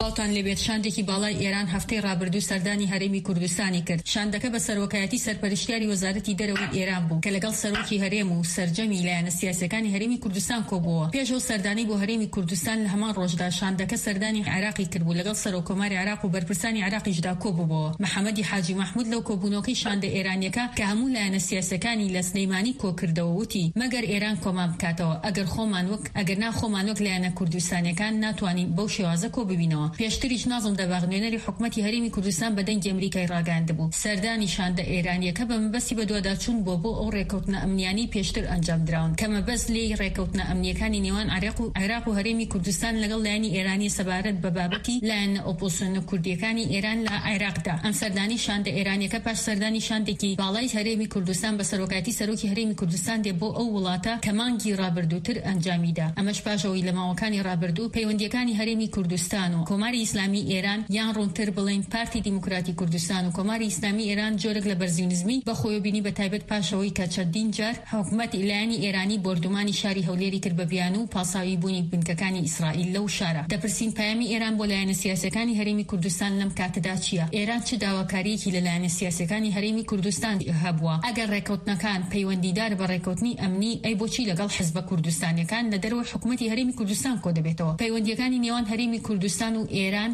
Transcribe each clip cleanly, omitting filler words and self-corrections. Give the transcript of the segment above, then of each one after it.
باڵتان لێبێت شاندێکی باڵای ئێران هەفتەی ڕابردوو سەردانی هەرێمی کوردستانی کرد. شاندەکە بە سەرۆکایەتی سەرپەرشتیاری وەزارەتی دەرەوەی ئێران بوو کە لەگەڵ سەرۆکی هەرێم و سەرجەمی لایەنە سیاسەکانی هەرێمی کوردستان کۆبووە. پێشەوە سەردانی بۆ هەرێمی کوردستان لە هەمان ڕۆژدا شاندەکە سەردانی عێراقی کرد بوو لەگەڵ سەرۆکۆماری عێراق و بەرپرسانی عێراقیشدا کۆبووەوە. محەممەدی حاجی محمود لەو کۆبوونەوەکەی شاندە ئێرانیەکە کە هەموو لایەنە سیاسەکانی لە سلەیمانی کۆکردەوە وتی مەگەر ئێران کۆمان بکاتەوە ئەگەر ناخۆمان وەک لایەنە کوردستانیەکان ناتوانین بەو شێوازە کۆ ببینەوە. پێشتریش نازم دەباغ نوێنەری حکوومەتی هەرێمی کوردستان بە دەنگی ئەمریکای ڕاگەاندبوو. سەردانی شاندە ئێرانیەکە بە مەبەستی بە دوواداچوون بۆ ئەو ڕێکەوتنە ئەمنیانی پێشتر ئەنجام دراون کە مەبەست لێی ڕێکەوتنە ئەمنیەکانی نێوان عێراق و هەرێمی کوردستان لەگەڵ لایەنی ئێرانی سەبارەت بە بابەتی لایەنە ئۆپۆزیسیۆنە کوردیەکانی ئێران لە عێراقدا. ئەم سەردانی شاندە ئێرانیەکە پاش سەردانی شاندێکی باڵای هەرێمی کوردستان بە سەرۆکایەتی سەرۆکی هەرێمی کوردستان دێ بۆ ئەو وڵاتە کە مانگی ڕابردووتر ئەنجامیدا. ئەمەش پاشەوەی لە ماوەکانی ڕابردوو پەیوەندیەکانی هەرێمی کوردستان و کۆماری ئیسلامی ئێران یان ڕوونتر بڵین پارتی دیموکراتی کوردستان و کۆماری ئیسلامی ئێران جۆرێک لە بەرزیونزمی بە خۆیۆبینی بە تایبەت پاشەوەی کە چەندین جار حکوومەتی لایەنی ئێرانی بردومانی شاری هەولێری کرد بە بیان و پاساوی بوونی بنکەکانی ئیسرائیل لەو شارە. دەپرسین پایامی ئێران بۆ لایەنە سیاسەکانی هەرێمی کوردستان لەم کاتەدا چییە؟ ئێران چ داواکاریەکی لە لایەنە سیاسەکانی هەرێمی کوردستان هەبووە؟ ئەگەر ڕێکەوتنەکان پەیوەندیدار بە ڕێکەوتنی ئەمنی ئەی بۆچی لەگەڵ حزبە کوردستانیەکان لە دەرەوەی حکوومەتی هەرێمی کوردستان کۆ دەبێتەوە؟ پەیوەندیەکانی نێوان هەرێمی کوردستان و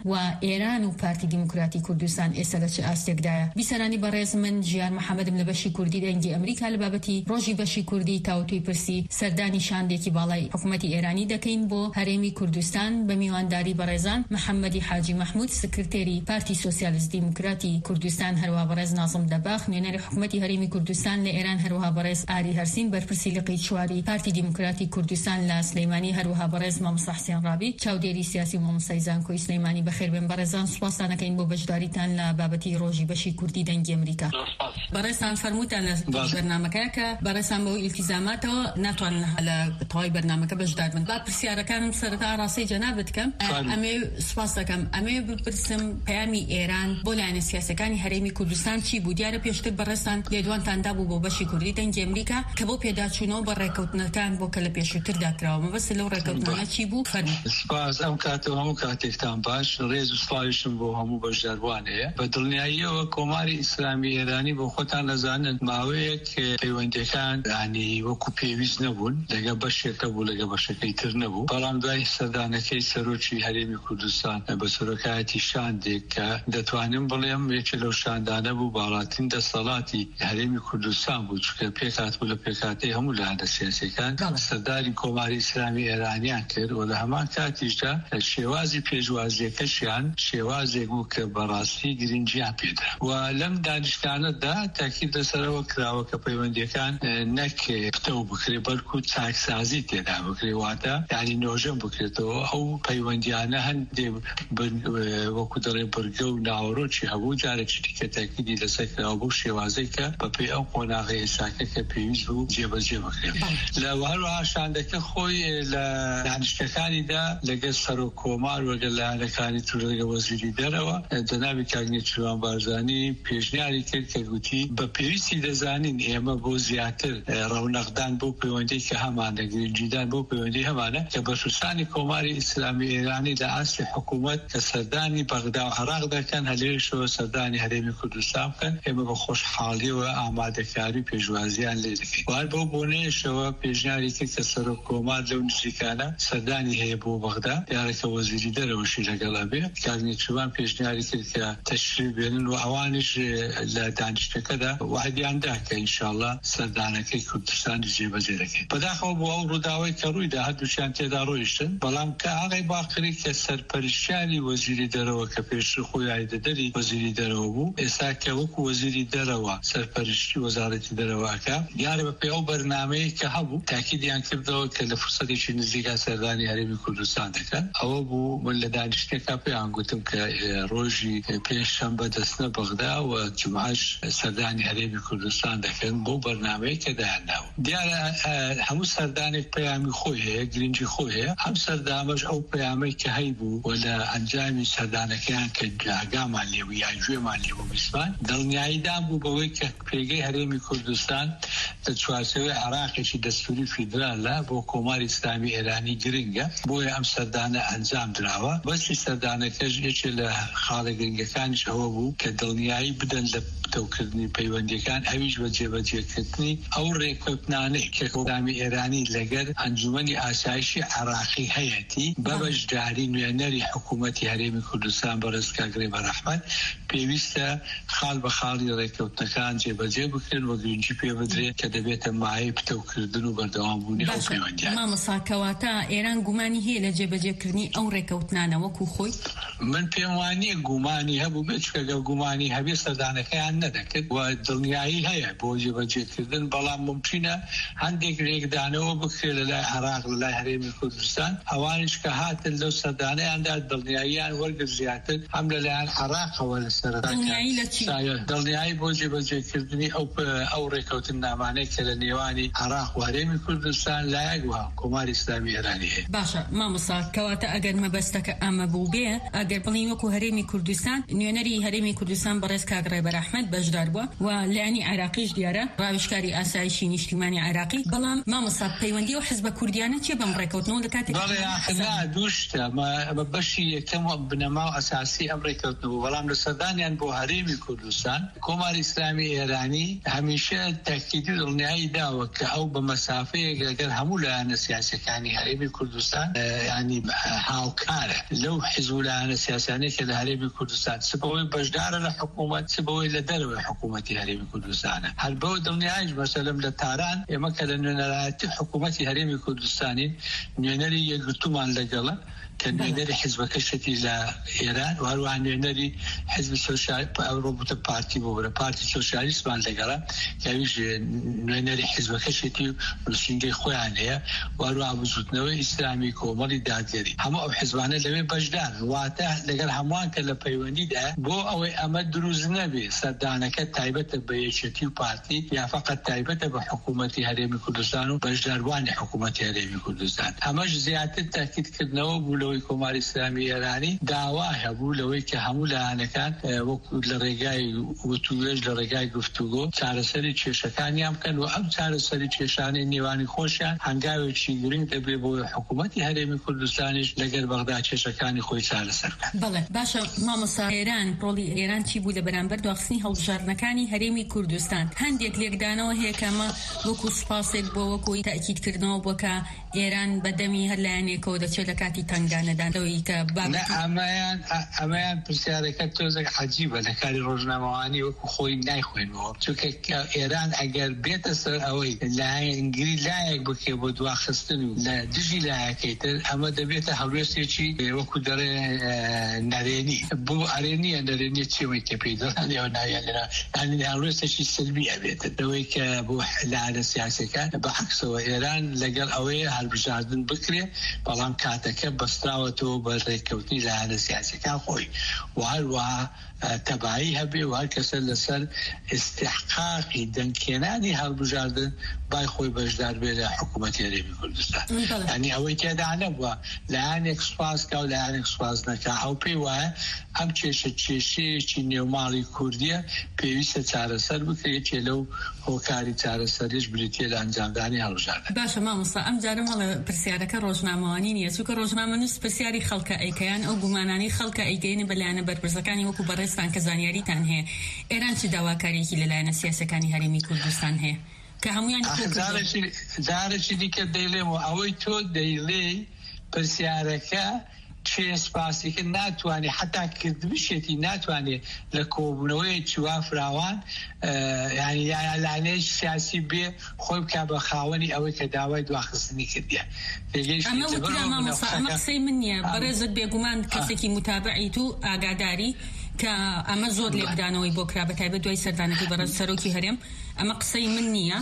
ئێران و پارتی دیموکراتی کوردستان ئێستا لە چ ئاستێکدایە؟ بیسەرانی بەڕێز من ژیان محەممەدم لە بەشی کوردی دەنگی ئەمریکا لە بابەتی ڕۆژی بەشی کوردی تاوتوی پرسی سەردانی شاندێکی باڵای حکوومەتی ئێرانی دەکەین بۆ هەرێمی کوردستان بە میوانداری بەڕێزان محەممەدی حاجی محمود سکرتێری پارتی سۆسیالیست دیموکراتی کوردستان هەروەها بەڕێز نازم دەباخ نوێنەری حکوومەتی هەرێمی کوردستان لە ئێران هەروەها بەڕێز ئاری هەرسین بەرپرسی لقی چواری پارتی دیموکراتی کوردستان لە سلەیمانی هەروەها بەڕێز مامۆستا حسێن ڕابی چاودێری سیاسی و مامۆستای زانکۆی سلەیمانی بەخێربێن. بەڕێزان سوپاسانەکەین بۆ بەشداریتان لە بابەتی ڕۆژی بەشی کوردی دەنگی ئەمریکا. بەڕێزان فەرمووتان لە بەرنامەکە کە بەڕێزان بەو ئیلتیزاماتەوە ناتوانن لە تەواوی بەرنامەکە بەشدار بن. با پرسیارەکانم سەرەتا ڕاستی جەنابەت کەم ئەمێ سوپاس دەکەم ئەمێ بپرسم پەیامی ئێران بۆ لایەنە سیاسەکانی هەرێمی کوردستان چی بوو؟ دیارە پێشتر بەڕێزان لێدوانتاندا بوو بۆ بەشی کوردی دەنگی ئەمریکا کە بۆ پێداچوونەوە بە ڕێکەوتنەکان بۆ کە لە پێشووتردا کراوە. مەبەستە لەو ڕێکەوتنانە چی بوو؟ سپاس ئەم کاتەوە هەموو کاتێکتان باش. ڕێز و سڵاویشم بۆ هەموو بەشداروان هەیە. بە دڵنیاییەوە کۆماری ئیسلامی ئێرانی بۆ خۆتان دەزانن ماوەیەک پەیوەندیەکان ینی وەکو پێویست نەبوون لەگە بەشێکە بوو لەگە بەشەکەی تر نەبوو. بەڵام دوای سەردانەکەی سەرۆکی هەرێمی کوردستان بە سەرۆکایەتی شاندێک کە دەتوانم بڵێم یەکێ لەو شاندانە بوو باڵاترین دەسەڵاتی هەرێمی کوردستان بوو چونکە پێکات بوو لە پێکاتی هەموو لایەنە سیاسیەکان سەرداری کۆماری ئیسلامی ئێرانیان کرد و لە هەمان کاتیشدا شێوازی پێشوازیەکەشیان شێوازێک بوو کە بەڕاستی گرنگیان پێدا و لەم دانیشتانەدا تاکید لەسەرەوە کراوە کە پەیوەندیەکان نەک پتەو بکرێ بەڵکو چاکسازی تێدا بکرێ واتە یعنی نۆژەم بکرێتەوە. ئەو پەیوەندیانە هەندێک وەکو دەڵێ بەرگە و ناوەڕۆکی هەبوو جارێکی دیکە تاکیدی لەسەر کراوە بۆ شێوازەی کە بەپێی ئەو قۆناغی ئێساکە کە پێویست بوو جێبەجێ بکرێت. لە هەروەها شاندەکە خۆی لە دانیشتەکانیدا لەگەڵ سەرۆک کۆمار وەگە لایەنەکانی تر لەگە وەزیری دەرەوە جەنابی کاگنێ چوان بارزانی پێشنیاری کرد کە گوتی بە پێویستی دەزانین ئێمە بۆ زیاتر ڕەونەقدان بۆ پەیوەندی کە هەمانە گرنگیدان بۆ پەیوەندی هەمانە کە بەشوسانی کۆماری ئیسلامی ئێرانی لە ئاسی حکوومەت کە سەردانی بەغدا و عێراق دەکەن هەلێرشەوە سەردانی هەرێمی کوردستان بکەن ئێمە بە خۆشحاڵیەوە ئامادەکاری پێشوازیان لێ دەکەین. وار بۆ بۆنەیەشەوە پێشنیاری کرد کە سەرۆک کۆمار لەو نزیکانە سەردانی هەیە بۆ بەغدا دیارەکە وەزیری دەرەوەشی لەگەڵا بێ. کاگنێ چوان پێشنیاری کرد کە تەشریف بێنن و ئەوانش لە دانیشتەکەدا وعدیاندا کە ئینشاءڵڵا سەردانەکەی کوردستانی جێبەجێ دەکەین. بەداخەوە بۆ ئەو ڕووداوەی کە ڕوویدا هەردووشیان تێدا ڕۆیشتن بەڵام کە ئاغای باقری کە سەرپەرشتیاری وەزیری دەرەوە کە پێشتر خۆی عایدەدەری وەزیری دەرەوە بوو ئێستا کە وەکو وەزیری دەرەوە سەرپەرشتی وەزارەتی دەرەوەکە دیارە بەپێی ئەو بەرنامەیە کە هەبوو تاکیدیان کردەوە کە لە فرسەتێکی نزیکا سەردانی هەرێمی کوردستان دەکەن. ئەوە بوو من لە دانیشتێکا پێیان گوتم کە ڕۆژی پێشەمبە دەستنە بەغدا و جومعەش سەردانی هەرێمی کوردستان دەکەن بۆ بەرنامەیە کە دایانناوە. دیارە هەموو سەردانێک پەیامی خۆی هەیە گرنگی خۆی هەیە. ئەم سەردامەش ئەو پەیامەی کە هەیبوو و لە ئەنجامی سەردانەکەیان کە ئاگامان لێبوو یان گوێمان لێبوو میسمان دڵنیاییدان بوو بەوەی کە پێگەی هەرێمی کوردستان لە چوارچێوەی عێراقێکی دەستوری فیدرالە بۆ کۆماری ئیسلامی ئێرانی گرنگە بۆیە ئەم سەردانە ئەنجام دراوە. بەس بەسی سەردانەکەش یەکێ لە خاڵە گرنگەکانیش ئەوە بوو کە دڵنیایی بدەن لە پتەوکردنی پەیوەندیەکان، ئەویش بە جێبەجێکردنی ئەو ڕێکەوتنانەی کە وەڵامی ئێرانی لەگەر ئەنجومەنی ئاسایشی عێراقی هەیەتی بە بەشداری نوێنەری حکوومەتی هەرێمی کوردستان بەڕێز کاک ڕێبەرەحمەد پێویستە خاڵ بە خاڵی ڕێکەوتنەکان جێبەجێ بکرێن و گرنگی پێ بدرێت کە دەبێتە مایەی پتەوکردن و بەردەوامبوونی ئەو پەیوەندیان. مامۆستا کەواتە ئێران گومانی هەیە لە جێبەجێکردنی ئەو ڕێکەوتنانە وەکو خۆی؟ من پێم وانییە گومانی هەبوو بێت چکەگە گومانی هەبێ سەردانەکەیان نەدەکرد و دڵنیایی هەیە بۆ جێبەجێکردن، بەڵام ممکنە هەندێک ڕێکدانەوە بکرێت لە لای عێراق لە لای هەرێمی کوردستان، ئەوانش کە هاتن لەو سەردانەیاندا دڵنیاییان وەرگرت زیاتر هەم لەلایەن عێراقەوە لە سەرەتا دڵنیایی بۆ جێبەجێکردنی ئەو ڕێکەوتن نامانەی کە لە نێوانی عێراق و هەرێمی کوردستان لایەک وە کۆماری ئیسلامی ئێرانی هەیە. باشە مامۆستا کەواتە ئەگەر مەبەستەکە ئەمە بوو بێ، ئەگەر بڵین وەکو هەرێمی کوردستان، نوێنەری هەرێمی کوردستان بەڕێز کاک ڕێبەرەحمەد بەشدار بووە و لایەنی عێراقیش دیارە ڕاوێژکاری ئاسایشی نیشتیمانی عێراقی، بەڵام مامۆستا پەیوەندی و حزبە کوردیانە چێ بەم ڕێکەوتنەوە لە کاتێک دووشتە بەشی یەکەم بنەما و ئەساسی ئەم ڕێکەوتنەوە، بەڵام لە سەردانیان بۆ هەرێمی کوردستان کۆماری ئیسلامی ئێرانی هەمیشە تاکیدی دڵنیایی داوە کە ئەو بە مەسافەیەک لەگەر هەموو لایەنە سیاسەکانی هەرێمی کوردستان ینی هاوکارە لەو حیزب و لایەنە سیاسانەی کە لە هەرێمی کوردستان سبەوەی بەشدارە لە حکوومەت، سبەوەی لە دەرەوەی حکوومەتی هەرێمی کوردستانە. هەر بەو دڵنیاییش مەسەلەم لە تاران ئێمە کە لە نوێنەرایەتی حکوومەتی هەرێمی کوردستانین نوێنەری یەکگرتومان لەگەڵە کە نوێنەری حیزبەکەشێتی لە ئێران و هەروەها نوێنەری حیزب ڕۆبوتە پارتی بۆ پارتی سۆشیالیستمان لەگەڵە کەویش نوێنەری حیزبەکەشێتی نووسینگەی خۆیان هەیە و هەروەها بزوتنەوەی ئیسلامی کۆمەڵی دادگەری هەموو ئەو حیزبانە لەوێ بەشدار واتە لەگەر هەمووان کە لە پەیوەندیدا بۆ ئەوەی ئەمە دروست نەبێ سەردانەکە تایبەتە بە یەکێتی و پارتی یا فقط تایبەتە بە حکوومەتی هەرێمی کوردستان و بەشداروانی حکوومەتی هەرێمی کوردستان. ئەمەش زیاتر تاکیدکردنەوە بوو لەوەی کۆماری ئیسلامی ئێرانی داوا هەبوو لەوەی کە هەموو لایەنەکان وەکو لە ڕێگای وتوێژ لە ڕێگای گفتوگۆ چارەسەری کێشەکانیان بکەن و ئەم چارەسەری کێشانەی نێوانی خۆشیان هەنگاوێکی گرنگ دەبێت بۆ حکوومەتی هەرێمی کوردستانیش لەگەر بەغدا کێشەکانی خۆی چارەسەر بکات. بەڵێ باشە مامۆستا، ڕۆڵی ئێران چی بوو لە بەرامبەر دواخستنی هەڵبژاردنەکانی هەرێمی کوردستان؟ هەندێک لێکدانەوە هەیە کە ئەمە وەکو سوپاسێک بۆ وەکوی تاکیدکردنەوە بووە کە ئێران بەدەمی هەر لایەنێکەوە دەچێت لە کاتی تنگانەدانەوەی کە ئەمەیان پرسیارەکە تۆزێک عەجیبە لە کاری ڕۆژنامەوانی وەکو خۆی نایخوێنەوە، چونکە ئێران ئەگەر بێتە سەر ئەوەی لایەنگیری لایەک بکێ بۆ دواخستن و لە دژی لایەکەیتر ئەمە دەبێتە هەڵوێستێکی وەکو دەڕێ نەرێنی بۆ ئەرێنیە نەرێنیە چێوەی کە پێی دەڵێن ئەو ناویانێرا هەڵوێستێکی سلبی ئەبێتە دەوەی کە بۆ لایەنە سیاسەکان بەعەکسەوە ئێران لەگەڵ ئەوەیە هەڵبژاردن بکرێ، بەڵام کاتەکە بەستراوەتەوە بە ڕێککەوتنی لایەنە سیاسەکان خۆی و هەروەها تەبایی هەبێ و هەر کەسە لەسەر استحقاقی دەنگکێنانی هەڵبژاردن بای خۆی بەشدار بێ لە حکوومەتی هەرێمی کوردستان. ینی ئەوەی تێدا نەبووە لایەنێک سوپاسکە و لایەنێک سوپاس نەکا، ئەو پێی وایە ئەم کێشەیەکی نێوماڵی کوردیە پێویستە چارەسەر بکرێتێ لەو هۆکاری چارەسەریش بریتیە لە ئەنجامدانی هەڵبژاردن. باشە مامۆستا، ئەم جارە مەڵە پرسیارەکە ڕۆژنامەوانی نییە، چونکە ڕۆژنامەنووس پرسیاری خەڵکە ئەیکەیان ئەو گومانانی خەڵکە ئەیگەینە بە لایەنە بەرپرسەکانی وەکو بەڕێزتان کە زانیاریتان هەیە. ئێران چ داواکاریەکی لە لایەنە سیاسەکانی هەرێمی کوردستان هەیە کە هەمویان جارێکی دیکە دەیڵێمەوە ئەوەی تۆ دەیڵێ پرسیارەکە چێ سپاسیکە ناتوانێ حتا کردبشێتی ناتوانێ لە کۆبوونەوەی چوا فراوان ینی لایەنەی سیاسی بێ خۆی بکا بە خاوەنی ئەوەی کە داوای دواخستنی کردیە. ئەمە قسەی من نییە، بەڕێزت بێگومان کەسێکی متابعی تو ئاگاداری کە ئەمە زۆر لێکدانەوەی بۆ کرا بە تایبەت دوای سەردانەکەی بەڕێز سەرۆکی هەرێم. ئەمە قسەی من نییە،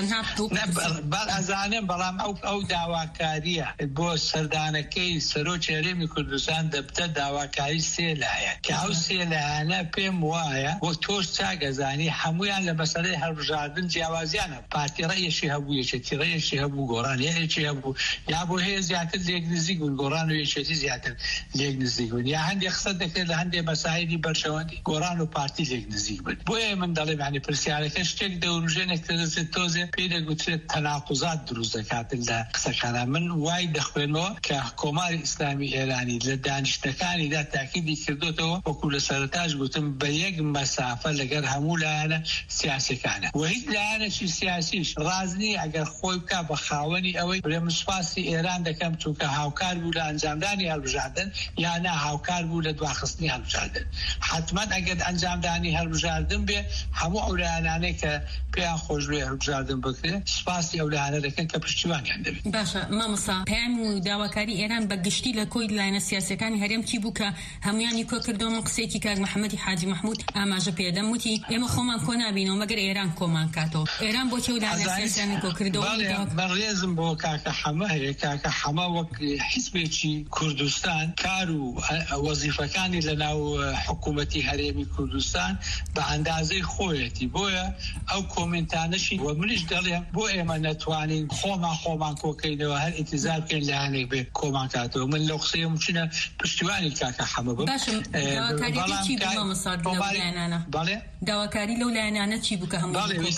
ئەزانێم، بەڵام ئەو داواکاریە بۆ سەردانەکەی سەرۆکی هەرێمی کوردستان دەبتە داواکاری سێ لایەن کە ئەو سێ لایەنە پێم وایە وەک تۆش چاگەزانی هەمویان لە مەسەلەی هەڵبژاردن جیاوازیانە. پارتی ڕێیەکی هەبوو، یەکێتی ڕێیەکی هەبوو، گۆڕان یەکێکی هەبوو، یا بۆ هەیە زیاتر لێک نزیک بوون، گۆڕان و یەکێتی زیاتر لێک نزیک بوون، یا هەندێک قسە دەکرێت لە هەندێک مەسایلی بەرژەوەندی گۆڕان و پارتی لێک نزیک بن. بۆیە من دەڵێم یعنی پرسیارەکە شتێک دەوروژێنێک دەدەچێت تۆزێ پێی دەگوترێت تەناقوزات دروست دەکات لە قسەکانە. من وای دەخوێنەوە کە کۆماری ئیسلامی ئێرانی لە دانیشتەکانیدا تاکیدی کردوتەوە وەکو لە سەرەتاش گوتم بە یەک مەسافە لەگەر هەموو لایەنە سیاسەکانە و هیچ لایەنێکی سیاسیش ڕازنی ئەگەر خۆی بکە بە خاوەنی ئەوەی برێ سوپاسی ئێران دەکەم چونکە هاوکار بوو لە ئەنجامدانی هەڵبژاردن یان هاوکار بوو لە دواخستنی هەڵبژاردن. حتما ئەگەر ئەنجامدانی هەڵبژاردن بێ هەموو ئەو لایەنانەی کە پێیان خۆش بێ هەڵبژاردن بکرێت سوپاسی ئەو لایەنە دەکەن کە پشتیوانیان دەبێت. باشە مامۆستا پەیام و داواکاری ئێران بە گشتی لە کۆی لایەنە سیاسیەکانی هەرێم چی بوو کە هەمویانی کۆ کردەوە. من قسێکی کاک محەممەدی حاجی محمود ئاماژە پێدەم وتی ئێمە خۆمان کۆ نابینەوە مەگەر ئێران کۆمان کاتەوە. ئێران بۆچی و لایەنە سیاسیەکانی کۆ کردەوە؟ بەڕێزم بۆ کاکە حەمە هەیە. کاکە حەمە وەک حیزبێکی کوردستان کار و وەزیفەکانی لە ناو حکوومەتی هەرێمی کوردستان بە ئەندازەی خۆیەتی. بۆیە ئەو کۆمنتانەشی و منیش دەڵێم بۆ ئێمە نەتوانین خۆمان کۆکەینەوە هەر ئینتیزار بکەین لایەنێک بێ کۆمان کاتەوە. من لەو قسەیە چونە پشتیوانی کاکە حەمە بم. داواکاری چی بوو مامۆستا لەو لایەنانە؟ داواکاری لەو لایەنانە چی بوو کە هەموو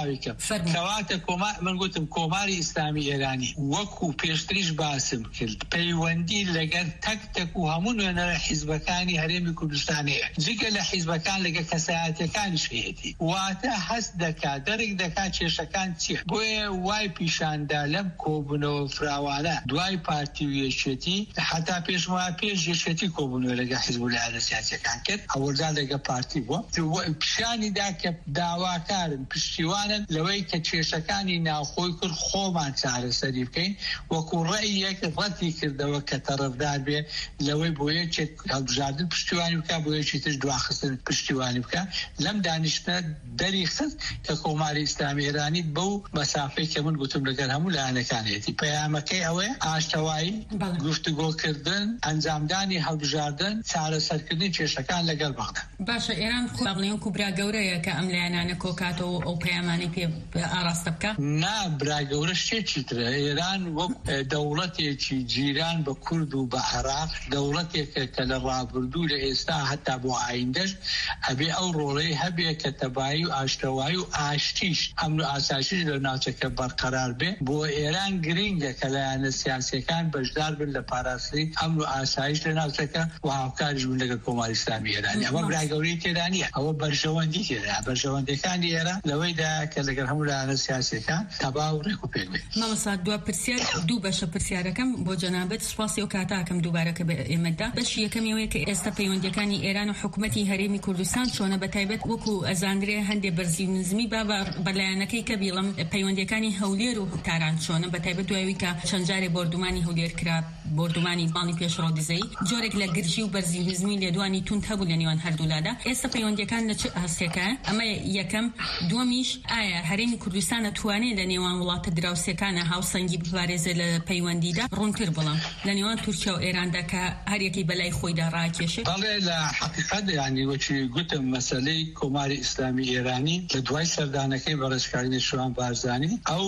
کەواتە من گوتم کۆماری ئیسلامی ئێرانی وەکو پێشتریش باسم کرد پەیوەندی لەگەر تەک و هەموو نوێنەرە حیزبەکانی هەرێمی کوردستانەیە جگە لە حیزبەکان لەگە کەسایەتەکانیش هەیەتی واتە هەست دەکات دەرێک دەکات کێشەکان چیە. بۆیە وای پیشاندا لەم کۆبوونەوە فراوانە دوای پارتی و یەکێتی حتا پێشمەوە پێش یەکێتی کۆبوونەوە لەگە حیزب و لایەنە سیاسیەکان کرد هەوڵدا لەگە پارتی بووە پیشانیدا کە داواکارن پشتیوانن لەوەی کە کێشەکانی ناوخۆی کرد خۆمان چارەسەری بکەین وەکو ڕێیەک ڕەتی کردەوە کە تەرەفدار بێ لەوەی بۆ یەکێک هەڵبژاردن پشتیوانی بکە بۆ یەکی تر دواخستن پشتیوانی بکە. لەم دانیشتە دەری خست کە کۆماری ئیسلامی ئێرانی بەو مەسافەی کە من گوتم لەگەر هەموو لایەنەکانێتی پەیامەکەی ئەوەیە ئاشتەوایی گفتوگۆکردن ئەنجامدانی هەڵبژاردن چارەسەرکردنی کێشەکان لەگەڵ بەغدا. باشە ئێران باڵێن و برا گەورەیە کە ئەم لایەنانە کۆکاتەوە ئەو پەیامانی پێ ئاراستە بکە؟ نا برا گەورە شتێکی ترە. ئێران وەک دەوڵەتێکی جیران بە کورد و بە عێراق دەوڵەتێکە کە لە ڕابردوو لە ئێستا هەتا بۆ ئایندەش ئەبێ ئەو ڕۆڵەی هەبێ کە تەبایی و ئاشتەوایی و ئاشتیش ئەمن و ئاسایشی لە ناوچەکە بەرقەرار بێ. بۆ ئێران گرینگە کە لایەنە سیاسیەکان بەشدار بن لە پاراستنی ئەمن و ئاسایش لە ناوچەکە و هاوکاریش بوون لەگەڵ کۆماری ئیسلامی ئێرانی. ئەمە برا گەورەی تێدا نییە. ئەوە بەرژەوەندی تێدا بەرژەوەندەکانی ئێران لەوەیدا کە لەگەڵ هەموو لایەنە سیاسیەکان تەبا و ڕێک و پێک بێت. مامۆستا دو پرسیار دوو بەشە پرسیارەکەم بۆ جەنابەت سوپاسی و کاتاکەم دووبارەکە بە ئێمەدا. بەشی یەکەمیەوەیە کە ئێستا پەیوەندیەکانی ئێران و حکوومەتی هەرێمی کوردستان چۆنە بەتایبەت وەکو ئەزاندرێ هەندێک بەرزی نزمی با بەلایەنەکەی کە بیڵم پەیوەندیەکانی هەولێر و تاران چۆنە بەتایبەت دوایەوەی کە چەند جارێ بردومانی هەولێر کرا بردومانی باڵی پێشڕۆدزەی جۆرێک لە گرژی و بەرزی نزمی لێدوانی تون هەبوو لە نێوان هەردوولادا. ئێستا پەیوەندیەکان لە چ هەستێکە؟ ئەمە یەکەم. دووەمیش ئایا هەرێمی کوردستان دەتوانێت لە نێوان وڵاتە دراوسەکانە هاوسەنگی بپارێزێت لە پەیوەندیدا ڕوونتر بڵم لە نێوان تورکیا و ئێراندا کە هەرێکی بەلای خۆیدا ڕاکێشێت؟ بەڵێ لە حقیقەت یعنی وەچی گوتم مەسەلەی کۆماری ئیسلامی ئێرانی لە دوای سەردانەکەی بەڕێزکارانی شوان بارزانی ئەو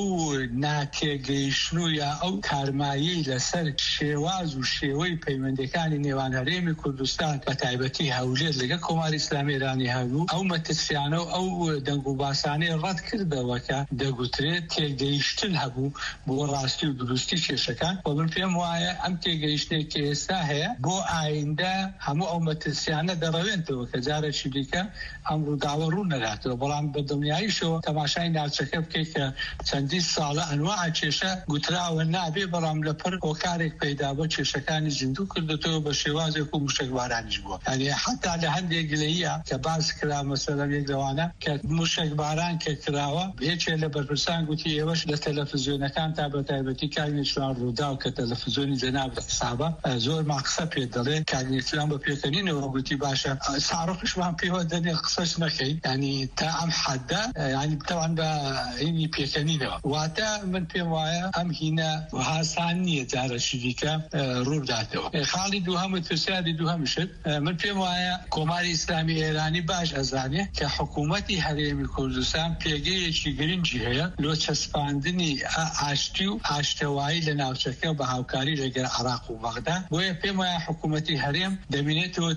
ناتێگەیشتن و یا ئەو کارمایی لەسەر شێواز و شێوەی پەیوەندیەکانی نێوان هەرێمی کوردستان بە تایبەتی هەولێر لەگە کۆماری ئیسلامی ئێرانی هەبوو ئەو مەترسیانە و ئەو دەنگ و باسانەی ڕەت کردەوە کە دەگوترێت تێگەیشتن هەبوو بۆ ڕاستی و دروستی کێشەکان. و من پێم وایە ئەم تێگەیشتێک کە ئێستا هەیە بۆ ئایندە هەموو ئەو مەترسیانە دەڕەوێنەوە کە جارێکی دیکە ئەم ڕووداوە ڕوو نەداتەوە. بەڵام بە دڵنیاییشەوە تەماشای ناوچەکە بکەیت کە چەندی ساڵە ئەنواع کێشە گوتراوە نابێ بەڵام لەپڕ هۆکارێک پەیدا بۆ کێشەکانی زیندوو کردێتەوە بە شێوازێک و موشکبارانیش بووە. یعنی حتا لە هەندێک گلەیە کە باس کرا مەسەلەن یەک لەوانە کە موشکباران کە کراوە هیچێ لە بەرپرسان گوتی ئێوەش لە تەلەڤیزیۆنەکان تا بە تایبەتی کاگنێتیوان ڕوودا و کە تەلەڤیزیۆنی جەناب حسابە زۆر ماقسە پێ دەڵێ کاگنێتیوان بە پێکەنینەوە گوتی باشە ساڕۆخشمان پێوە دەنێ قسەش نەکەین ینی تا ئەم حەدە ینی بتەوان بە هینی پێکەنینەوە. واتە من پێم وایە ئەم هینە هاسان نییە جارەشی دیکە ڕووداتەوە. خاڵی دووهەم و ترسیاری دووهەمشت من پێم وایە کۆماری ئیسلامی ئێرانی باش ئەزانێ کە حکوومەتی هەرێمی کوردستان پێگەیەکی گرنگی هەیە لۆ چەسپاندنی ئاشتی و ئاشتەوایی لە ناوچەکە بە هاوکاری لەگەر عێراق و بەغدا. بۆیە پێم وایە حکوومەتی هەرێم دەبینێتەوە توانای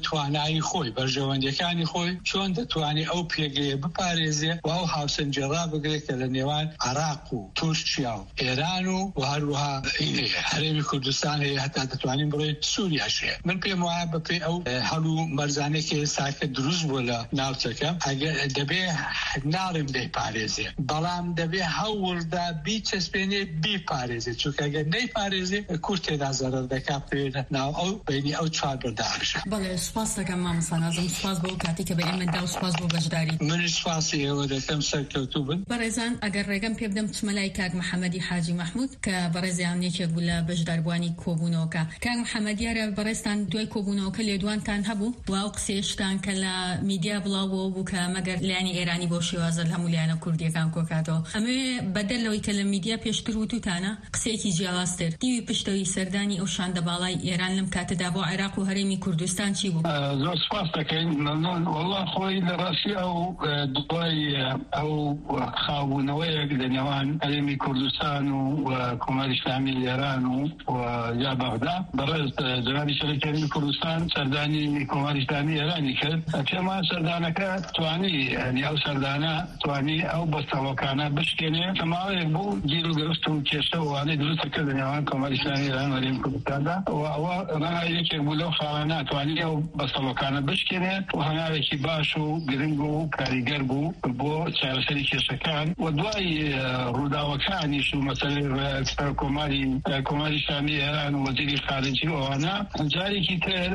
دڵنیایی خۆی بەرژەوەندەکانی خۆی چۆن دەتوانێت ئەو پێگەیە بپارێزێ و ئەو هاوسەنجێڕا بگرێت کە لە نێوان عێراق و تورکیا و ئێران و هەروەها هەرێمی کوردستان هەیە هەتا دەتوانین بڕێت سووریاش هەیە. من پێم وایە بەپێی ئەو هەڵو مەرزانێکی ئێستاکە دروست بووە لە ناوچەکە دەبێ ناڕێم دەیپارێزێ، بەڵام دەبێ هەوڵدا بیچەسپێنێ بیپارێزێ، چونکە ئەگەر نەیپارێزێ کورد تێدا زەرەر دەکات پێوێنە ناو ئەو بینی ئەو چوار بەردەهاشە. بەڵێ سوپاس دەکەم مامۆستا نازم، سوپاس بۆ کاتی کە بە ئێمەدا و سوپاس بۆ بەشداری. منیش سوپاسی ئێوە دەکەم سەرکەوتوو بن. بەڕێزان ئەگەر ڕێگەم پێ بدەم چمە لای کاک محەممەدی حاجی مەحموود کە بەڕێزیان یەکێک بوو لە بەشداربوانی کۆبوونەوەکە. کاک محەممەدیارە بەڕێستان دوای کۆبوونەوەکە لێدوانتان هەبوو و ئەو قسێشتان کە لە میدیا بڵاوەوە بوو کە مەگەر لایانی ئێرانی بۆ شێوازە هەموو لایەنە کوردیەکان کۆکاتەوە. ئەمێ بەدەلەوەی کە لە میدیا پێشتر وتوتانە قسێکی جیاوازتر دیوی پشتەوەی سەردانی ئەو شاندەباڵای ئێران لەم کاتەدا بۆ عێراق و هەرێمی کوردستان چی بوو؟ زۆر سپاس دەکەین. وەڵڵا خۆی لە ڕاستی ئەو دوای ئەو خاوبوونەوەیەک لە نێوان هەرێمی کوردستان و کۆماری ئیسلامی ئێران و یا بەغدا بەڕێز جەنابی سەرۆکایەتی کوردستان سەردانی کۆماری ئیسلامی ئێرانی کرد. پێما سەردانەکە توانی ئەو سەردانە توانی ئەو بەستەڵەکانە بشکێنێ کە ماوەیەک بوو گیر و گرفت و کێشە و وانەی دروستە کرد لە نێوان کۆماری ئیسلامی ئێران و هەرێمی کوردستاندا و ئەوە ڕەنگە یەکێک بوو لەو خاوەنە توانی ئەو بەستەڵەکانە بشکێنێ و هەنگاوێکی باش و گرنگ و کاریگەر بوو بۆ چارەسەری کێشەکان و دوای ڕووداوەکانیش و مەسەلەی کۆماری ئیسلامی ئێران و وەزیری خارجی ئەوانە جارێکی تر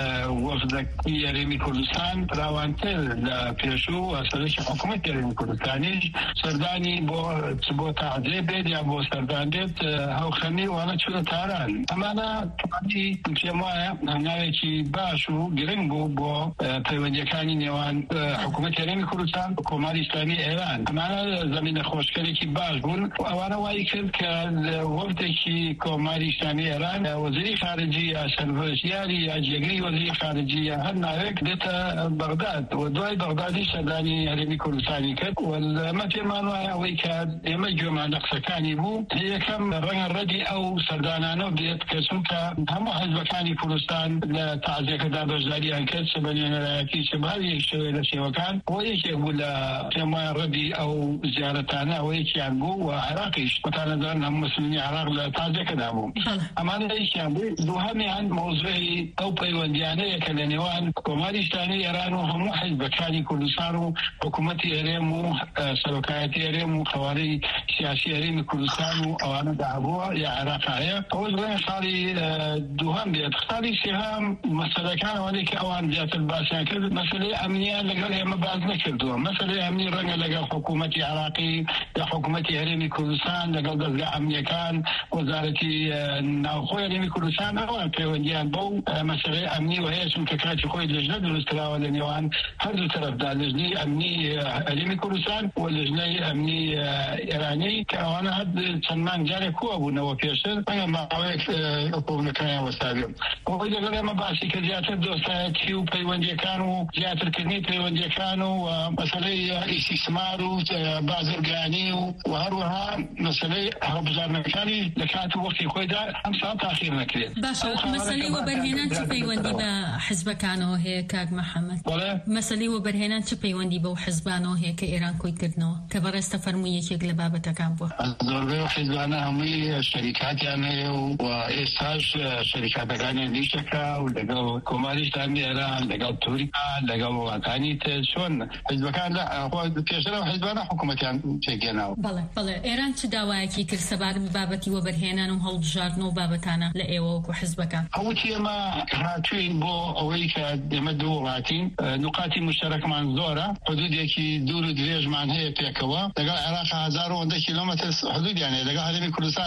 وەفدەکی هەرێمی کوردستان فراوانتر لە پێشوو و سەرۆکی حکوومەتی هەرێمی کوردستانیش سەردانی بۆ تعزیە بێت یا بۆ سەردان بێت هەوخەمی وانە چونە تاران. ئەمانە توانی پێم وایە هەنگاوێکی باش و گرنگ بوو بۆ پەیوەندیەکانی نێوان حکوومەتی هەرێمی کوردستان و کۆماری ئیسلامی ئێران. ئەمانە زەمینە خۆشکەرێکی باش بوون و ئەوانە وای کرد کە وەفدێکی کۆماری ئیسلامی ئێران وەزیری خارجی یا سەرڤەرژیاری یا جێگەی وەزیری خارجی یا هەر ناوێک دێتە بەغداد و دوای بەغدادی سەردانی هەرێمی کوردستانی کرد و ئەمە پێمان وایە ئەوەی کە ئێمە گوێمان لە قسەکانی بوو یەکەم ڕەنگە ڕەدی ئەو سەردانانە بێت کە چونکە هەموو حیزبەکانی کوردستان لە تەعزیەکەدا بەشداریان کرد چ بە نوێنەرایەتی چ بە هەر یەک شێوەیە لە شێوەکان بۆ یەکێک بوو لە پێم وایە ڕەدی ئەو زیارەتانە ئەوە یەکیان بوو و عێراقیش متانەدارن هەموو مسلمانی عێراق لە تەعزیەکەدا بوو. ئەمانە یەکیان بوو. دووهەمیان مۆزوعی ئەو پەیوەندیانەیە کە لە نێوان کۆماری ئیسلامی ئێران و هەموو حیزبەکانی کوردستان و حکوومەتی هەرێم و سەرۆکایەتی هەرێم و قەوارەی سیاسی هەرێمی کوردستان و ئەوانە دابووە یا عێراق هەیە. ئەوە ڕێن خاڵی دووهەم بێت. خاڵی سێهەم مەسەلەکان ئەوانەی کە ئەوان زیاتر باسییان کرد مەسەلەی ئەمنیان لەگەڵ ئێمە باز نەکردووە. مەسەلەی ئەمنی ڕەنگە لەگەڵ حکوومەتی عێراقی یا حکوومەتی هەرێمی کوردستان لەگەڵ دەستگا ئەمنیەکان وەزارەتی ناوخۆی هەرێمی کوردستان ئەوان پەیوەندیان بەو مەسەلەی ئەمنی و هەیە چونکە کاتی خۆی لەژنە دروستکراوە لە نێوان هەردوو تەرەفدا لەژنەی ئەمنی هەرێمی کوردستان و لەژنەی ئەمنی ئێرانی کە ئەوانە هەر چەند مانگ جارێک کووە بوونەوە پێشتر ڕەنگە ماوەیەک کۆبوونەکانیان وەستابێ. ئەوەی لەگەڵ ئێمە باسی کە زیاتر دۆستایەتی و پەیوەندیەکان و زیاترکردنی پەیوەندیەکان و مەسەلەی ئیسیسمار و بازرگانی و هەروەها مەسەلەی هەڵبژاردنەکانی لە کات و وەختی خۆیدا ئەم ساڵ تاخیر نەکرێت. باشە مەسەلەی وەبەرهێنان چ پەیوەندی بە حیزبەکانەوە هەیە کاک محەممەد؟ مەسەلەی وەبەرهێنان چ پەیوەندی بەو حیزبانەوە هەیە کە ئێران کۆی کردنەوە کە بەڕێستە فەرمووی یەکێک لە بابەتەکان بووە؟ زۆربەی حیزبانە هەمووی شەریکاتیان هەیە و ئێستاش شەریکاتەکانیان دیشەکە و لەگەڵ کۆماری ئیسلامی ئێران لەگەڵ تورکیا لەگەڵ وڵاتانی تر چۆن حیزبەکان پێشتر ئەو حیزبانە حکوومەتیان پێگەێناوە. بەڵێ ئێران چ داوایەکی کرد سەبارەت بابەتی وەبەرهێنان و هەڵبژاردنەوە بابەتانە لە ئێوە وەکو حیزبەکان؟ ئەوەتی ئێمە هاتووین بۆ ئەوەی کە ئێمە دوو وڵاتین نقاتی مشتەرەکمان زۆرە حدودێکی دوور و درێژمان هەیە پێکەوە لەگەڵ عێراق 1000 کیلۆمەتر حدودیان هەیە لەگەڵ هەرێمی کوردستان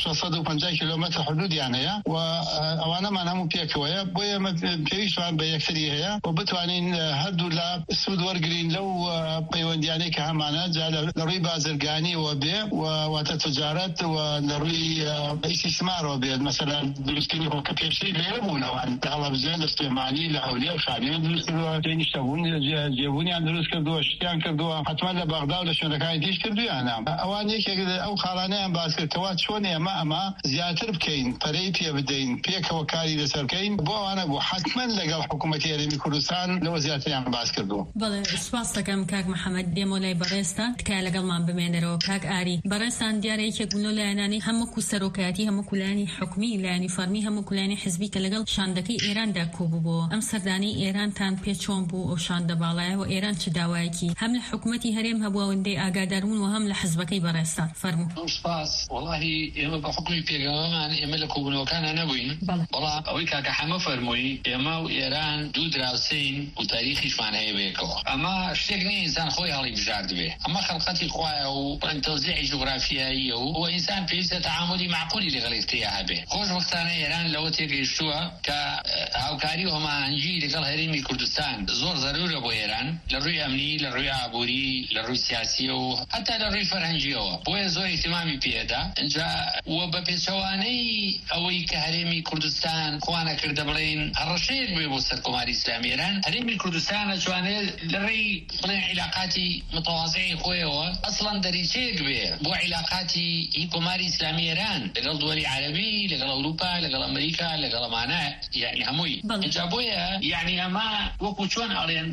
650 کیلۆمەتر حدودیان هەیە و ئەوانەمان هەموو پێکەوەیە بۆ ئێمە پێویستمان بە یەکتری هەیە و بتوانین هەردوو لە سوود وەرگرین لەو پەیوەندیانەی کە هەمانە جا لە ڕووی بازرگانی و بێ و واتە تجارەت و لە ڕووی ئیسیسمارەوە بێت مەسەلا دروستکردنی ڕۆکە پێشتری لێرە بوونەوە داڵەبزێن لە سلێمانی لە هەولێر و خانێن دروست کردووە نیشتەبوون جێبوونیان دروست کردووە شتیان کردووە حتما لە بەغدا و لە شوێنەکانی دیش کردویانە ئەوان یەکێک ئەو خاڵانەیان باس کردەوە چۆن ئەمە زیاتر بکەین پەرەی پێ بدەین پێکەوە کاری لەسەر بکەین بۆ ئەوانە بوو حتما لەگەڵ حکوومەتی هەرێمی کوردستان لەوە زیاتریان باس کردووە. بەڵێ سوپاس دەکەم کاک محەممەد دێمۆلای بەڕێستان تکای لەگەڵمان بمێنەرەوە. کاک ئاری بەڕێستان دیارە یەکێک بوون لە لایەنانی هەموو سەرۆکایەتی هەموو کولانی حکومی لایەنی فەرمی هەموو کولانی حزبی کە لەگەڵ شاندەکەی ئێراندا کۆبووبەوە. ئەم سەردانی ئێرانتان پێ چۆن بوو ئەو شاندە باڵایەوە ئێران چ داوایەکی هەم لە حکوومەتی هەرێم هەبووەوەندەی ئاگاداربوون و هەم لە حزبەکەی بەڕێستان فەرموو. سپاس وڵاهی ئێمە بە حکومی پێگەوەمان ئێمە لە کۆبوونەوەکانە نەبووین. بەڵام ئەوەی کاکە حەمە فەرمووی ئێمە و ئێران دوو دراوسین و تاریخیشمان هەیە بەیەکەوە. ئەمە شتێک نیە ئینسان خۆی هەڵی بژاردبێ. ئەمە خەڵقەتی خوایە و تەوزیعی جوغرافیاییە و ئینسان پێویستە تەعاملی معقولی لەگەڵی تیا هەبێ. خۆشبەختانە ئێران لەوە تێگەیشتووە کە هاوکاری و هەماهەنگی لەگەڵ هەرێمی کوردستان زۆر ضرورە بۆ ئێران لە ڕووی ئەمنی، لە ڕووی ئابووری، لە ڕووی سیاسی و هەتا لە ڕووی فەرهەنگیەوە. بۆیە زۆر ئیحتیمامی پێدا اینجا وە بە پێچەوانەی ئەوەی کە هەرێمی کوردستان خوانە کردە بڵێن هەڕەشەیەک بێ بۆ سەر کۆماری ئیسلامی ئێران. هەرێمی کوردستان ئەتوانێت لەڕێی بڵێن عیلاقاتی متەوازی خۆیەوە ئەسڵەن دەریچەیەک بێ بۆ عیلاقاتی کۆماری ئیسلامی ئێران لەگەڵ دووەلی عەرەبی، لەگەڵ ئەوروپا، لەگەڵ ئەمریکا، لەگەڵ ئەمانە یعنی هەمووی. اینجا بۆیە یعنی ئەمە وەکو چۆن ئەڵێن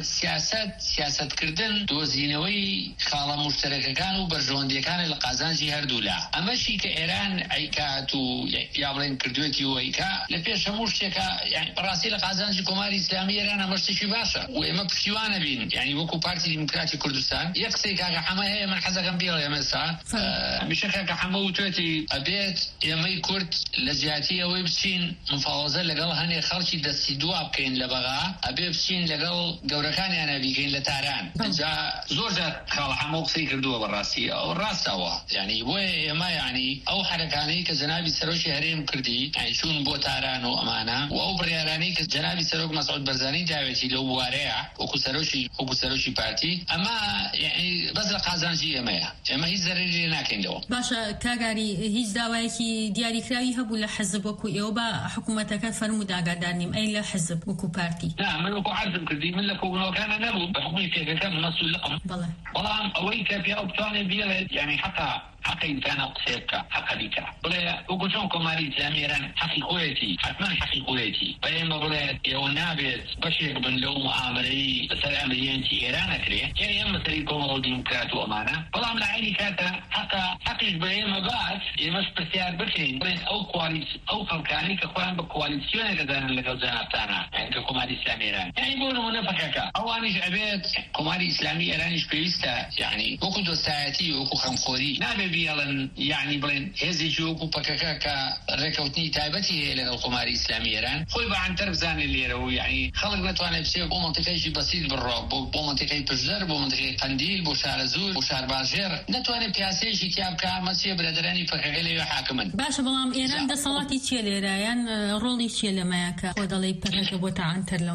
سیاسەتکردن دۆزینەوەی خاڵە مشتەرەکەکان و بەرژەوەندیەکان لە قازانجی هەردوولا. ئەمەشی کە ئێران ئەیکات و یا بڵێن کردوێتی و ئەیکا لە پێش هەموو شتێکە یعنی بەڕاستی لە قازانجی کۆماری ئیسلامی ئێران ئەمە شتێکی باشە و ئێمە پشتیوانە بین. یعنی وەکو پارتی دیموکراتی کوردستان یەک قسەی کاکە حەمە هەیە من حەزەکەم بێڵێ ئێمەستا هەمیشە کاکە حەمە وتوێتی ئەبێت ئێمەی کورد لە جیاتی ئەوەی بچین مفاوەزە لەگەڵ هەنێ خەڵکی دەستی دوا بکەین لە بەغا ئەبێ بچین لەگەڵ گەورەکانیانە بیکەین لە تاران. اینجا زۆر جار خاڵ حەمە قسەی کردووە بەڕاستی ئەو ڕاستەوە. یعنی بۆیە ئێمە یعنی ئەو حرەکانەی کە جەنابی سەرۆکی هەرێم کردی یعنی چوون بۆ تاران و ئەمانە و ئەو بڕیارانەی کە جەنابی سەرۆک مەسعود بەرزانی داوێتی لەو بوارەیە وەکو سەرۆکی پارتی ئەمە یعنی بەس لە قازانجی ئێمەیە. ئێمە هیچ زەرری لێ ناکەینەوە. باشە کاگاری هیچ داوایەکی دیاریکراوی هەبوو لە حزب وەکو ئێوە بە حکوومەتەکە فەرموود ئاگادار نیم ئەی لە حزب وەکو پارتی؟ من وەکو عەرزم کردی من لە کۆبوونەوەکانە نەبوو بە حکومی پێگەکەم مەسئول لەقم. بەڵام ئەوەی کە پیا بتوانێت بێڵێت یعنی حق إنسان قصيرك حق لك بلا وقولون كماري زميران حقيقيتي حتما حقيقيتي بينما بلا يونابت بشير بن لو معاملي سلام ينتي إيران كريه يعني أما سريكم وديمقراط وأمانة بلا من عيني كاتا حقيق بينما بعد يمس بسيار بكين أو كواليس أو فلكاني كقوان بكواليسيون كذا اللي كوزنا بتاعنا يعني كماري إسلامي يعني بقولوا منافقك أوانيش عبيد كماري إسلامي إيرانيش بيستا يعني وكو دوستايتي وكو خمخوري بيالن يعني بلين هزي وكو بكاكا ركوتني تايبتي للقماري إسلامي إيران خوي عن ترف زاني اللي رو يعني خلق نتوانا بسيب بو منطقة شي بسيط بالراب بو منطقة بجر بو منطقة قنديل بو شار زور بو شار باجر نتوانا بياسي شي تياب كامسي برادراني بكاكا ليو حاكما باشا بلام إيران دا صلاتي تشي ليرايان رولي تشي لماياكا ودالي بكاكا بوتا عن ترلون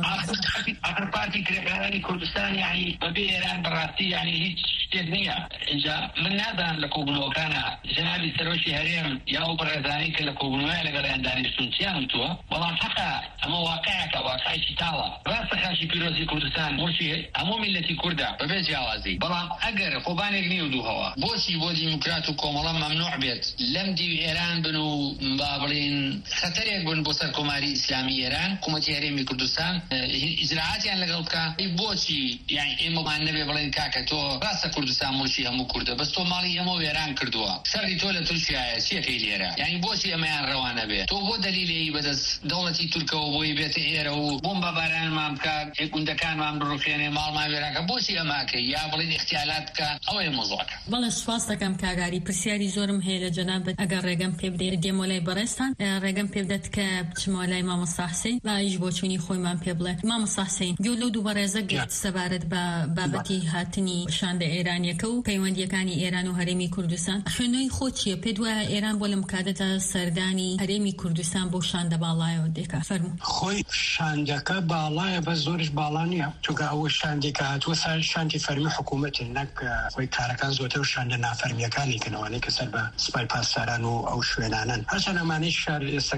آخر بارتي كريكاراني كردستان يعني ببي إيران براسي يعني هيك تبنية إنجا من هذا لكوبنو كان جنابي سروشي هريم ياو برزاني كلكوبنو لقد عندنا سنتيان تو والله حقا أما واقعك واقعي شتالا راس خاشي بيروزي كردستان مرشي أمو ملتي كردا ببيت جوازي بلام أجر خوبان يجنيو دو هوا بوسي بو ديمقراطو كومالا ممنوع بيت لم دي إيران بنو مبابلين خطر يكبن بوسر كوماري إسلامي إيران كومتي هريمي كردستان إجراءات يعني لقلبك بوسي يعني إما ما النبي بلين كاكا تو راس كردستان مرشي همو كردا بس تو مالي همو إيران كردوا شري تولى تركيا سيكي ليرا يعني بوسي أمان روانة بي تو بو دليلي بدس دولتي تركيا وبوي بيت إيرا وبومبا باران مامكا يكون دكان مام بروخيني مال ما بيراكا بوسي أماكي يا بلين اختيالاتك أو الموضوعك بەڵێ سوپاس دەکەم کاگاری پرسیاری زۆرم هەیە لە جەنابەت ئەگەر ڕێگەم پێ بدەیت دێمۆلای بەڕێستان ڕێگەم پێ بدەت کە بچمەوە لای مامۆستا حوسێن بایش بۆ چوونی خۆیمان پێ بڵێ مامۆستا حوسێن گوێ لەو دوو بەڕێزە گرت سەبارەت بە بابەتی هاتنی شاندە ئێرانیەکە و پەیوەندیەکانی ئێران و هەرێمی کوردستان خوێنەوەی خۆ چییە؟ پێت وایە ئێران بۆ لەم کاتەدا سەردانی هەرێمی کوردستان بۆ شاندە باڵایەوە دێکا فەرموو. خۆی شاندەکە باڵایە بە زۆریش باڵا نییە چونکە ئەوە شاندێکە هاتووە سەر شاندی فەرمی حکوومەتن نەک خۆی کارەکان زۆرتر و شاندە نافەرمیەکانی کردنەوەی کە سەر بە سوپای پاسداران و ئەو شوێنانن هەرچەند ئەمانەی شار ئێستەکانی بەشی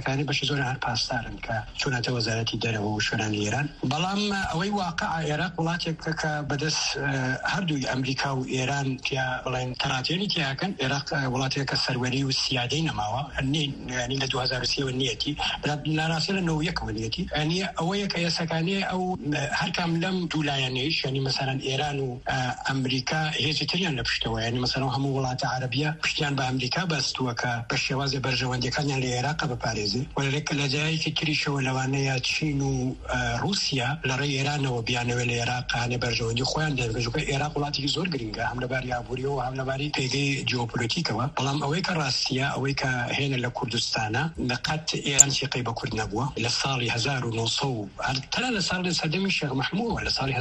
زۆر هەر پاسدارن کە چونەتە وەزارەتی دەرەوە و شوێنانی ئێران. بەڵام ئەوەی واقع عێراق وڵاتێکە کە بەدەست هەردووی ئەمریکا و ئێران تیا بڵێن تەراتێنی تیاکەن. عێراق وڵاتێکە سەروەری و سیادەی نەماوە ینی لە 2023 نیەتی ناڕاستی لە 91 نیەتی ینی ئەوەیە کە ئێسەکانی ئەو هەرکام لەم دوولایەنەیش ینی مەسەڵەن ئێران و ئەمریکا هێزی تریان لە پشتەوە ینی مەسەڵەن هەموو وڵاتە عەرەبیە پشتیان بە ئەمریکا بەستووە کە بە شێوازی بەرژەوەندەکانیان لە عێراق بپارێزێ وەرەکە لە جایەکی تریشەوە لەوانەیە چین و رووسیا لە ڕێی ئێرانەوە بیانەوە لە عێراق هەنێ بەرژەوەندی خۆیان دەربێژوکە عێراق وڵاتێکی زۆر گرنگە هەم لەباری ئابووریەوە هەم لەباری پێگەی جیۆپۆلیتیکەوە. بەڵام ئەوەی کە ڕاستیە ئەوەی کە هێنە لە کوردستانە نەقەت ئێران سیقەی بە کورد نەبووە لە ساڵی 1900 تەنها لە ساڵی سەدەمی شێخ مەحموود لە ساڵی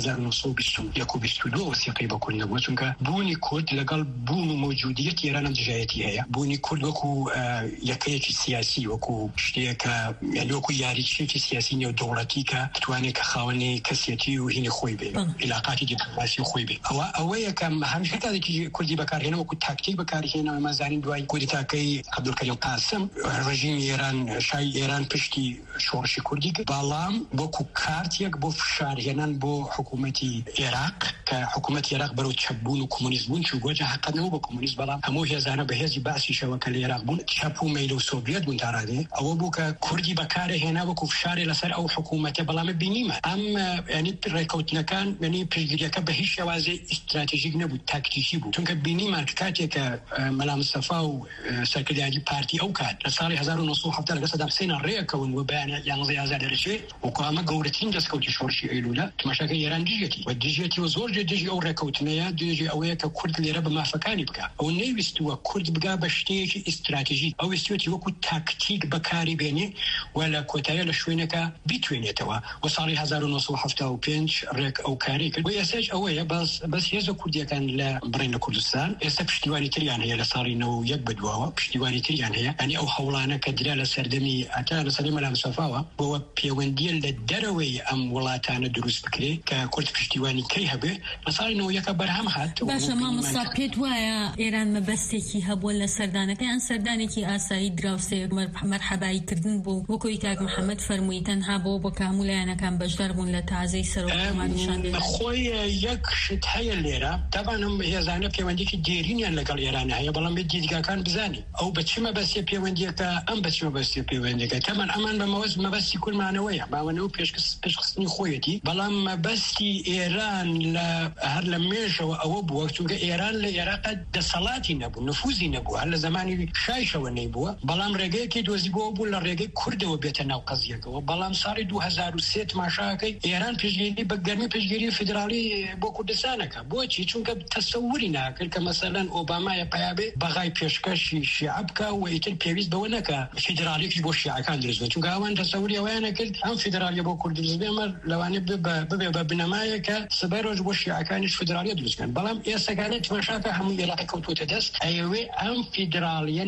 1922 وسیقەی بە کورد نەبووە چونکە بوونی کورد لەگەڵ بوون و موجودیەت ئێران دژایەتی هەیە. بوونی کورد وەکو یەکەیەکی سیاسی وەکو شتێکە وەکو یاریچێکی سیاسی نێودەوڵەتی کە توانێت کە خاوەنی کەسێتی و هینی خۆی بێ علاقاتی دیپلۆماسی خۆی بێ. ئەوەیە کە هەمیشە کاتێکی کوردی بەکارهێنە وەکو تاکتیک بەکارهێنەوە مازانین دوای کودتاکەی عەبدولکەریم قاسم ڕژیمی ئێران شای ئێران پشتی شۆڕشی کوردی کرد. بەڵام وەکو کارتێک بۆ فشارهێنان بۆ حکوومەتی عێراق کە حکوومەت عێراق بەرەو چەپبوون و کۆمونیزم بوون چوو گۆجە حەقەنەوە بە کۆمونیزم. بەڵام هەموو هێزانە بەهێزی باسیشەوە کە لە عێراق بوون چەپ و مەیل و سۆڤیەت بوون تا ڕادێ ئەوە بوو کە کوردی بەکارهێنا وەکو فشارێ لەسەر ئەو حکوومەتە. بەڵام بینیمە ئەم ینی ڕێکەوتنەکان ینی پشتگیریەکە بە هیچ شێوازێ ئیستراتیژیک نەبوو تاکتیکی بوو چونکە بینیمان کاتێکە مەلا مستەفا و سەرکردایەتی پارتی ئەو کات لە ساڵی 1970 لەگەڵ سەدام حوسێن ڕێکەون و بەیانە 11 ئازار دەرەچێت وەکو ئەمە گەورەترین دەستکەوتی شۆڕشی ئەیلولە تماشاکە ئێران دژێتی و دژێتی و زۆر دژی ئەو ڕێکەوتنەیە دژی ئەوەیە کە کورد لێرە بە مافەکانی بکە. ئەو نەیویستووە کورد بگا بە شتێکی ئیستراتیژیک ئەو ویستوەتی وەکو تاکتیک بەکاری بێنێ و لە کۆتاییە لە شوێنەکە بیتوێنێتەوە. و ساڵی 1975 ڕێک ئەو کاری کرد. و ئێستاش ئەوەیە بەس هێزە کوردیەکان لە بڕین لە کوردستان ئێستا پشتیوانی تریان هەیە لە ساڵی 91 بەدواوە پشتیوانی تریان هەیە ینی ئەو هەوڵانە کە درا لە سەردەمی ئەتا لە سەردەمی مەلا مستەفاوە بۆ پەیوەندیە لە دەرەوەی ئەم وڵاتانە دروست بکرێ کە کورد پشتیوانی کەی هەبێ لە ساڵی 91 بەرهەم هات. باشە مامۆستا پێت وایە ئێران مەبەستێکی هەبووە لە سەردانەکە یان سەردانێکی ئاسایی دراوسێ مەرحەباییکردن بوو وەکوی کاک محەممەد فەرمووی تەنها بۆ کامل لایەنەکان بەشدار بوون لە تازەی سەرۆکمانیشان خۆی یەک شت هەیە لێرە تابانم هێزانە پەیوەندێکی دێرینیان لەگەڵ ئێران هەیە بەڵام بێت دیدگاکان بزانی ئەو بەچمە بەستی پەیوەندیەکە ئەم بەچمە بەستی پەیوەندەکە تەمان ئەمان بە مەبەستی کورمانەوەیە باوەنەوە پێشخستنی خۆیەتی بەڵام مەبەستی ئێران لە هەر لە مێژەوە ئەوە بووە چونکە ئێران لە عێراق دەسەڵاتی نەبوو نفوزی نەبوو هەر لە زمانی شایشەوە نەیبووە بەڵام ڕێگەیەکی دۆزی بوو لە ڕێگەی کوردەوە بێتە ناو قەزیەکەوە. بەڵام ساڵی 2003 تماشاکەی ئێران پێشگیری بە گەرمی پێشگیری فدرالی بۆ کوردستانەکە. بۆچی چونکە تەسەووری ناکرد کە مەسەلەن ئۆبامایە پیابێ بەغای پێشکەشی شیعە بکە و ئیتر پێویست بەوە نەکە فدرالیەکیش بۆ شیعەکان دروست بێت چونکە ئەوان تەسەووری ئەویان نەکرد ئەم فدرالیە بۆ کورد دروست بێمە لەوانێ ببێ بە بنەمایە کە سبەی ڕۆژ بۆ شیعەکانیش فدرالیە دروستکەن. بەڵام ئێستاکانە تماشاکە هەموو عێراقی کەوتوتە دەست ئەوێ ئەم فدرالیە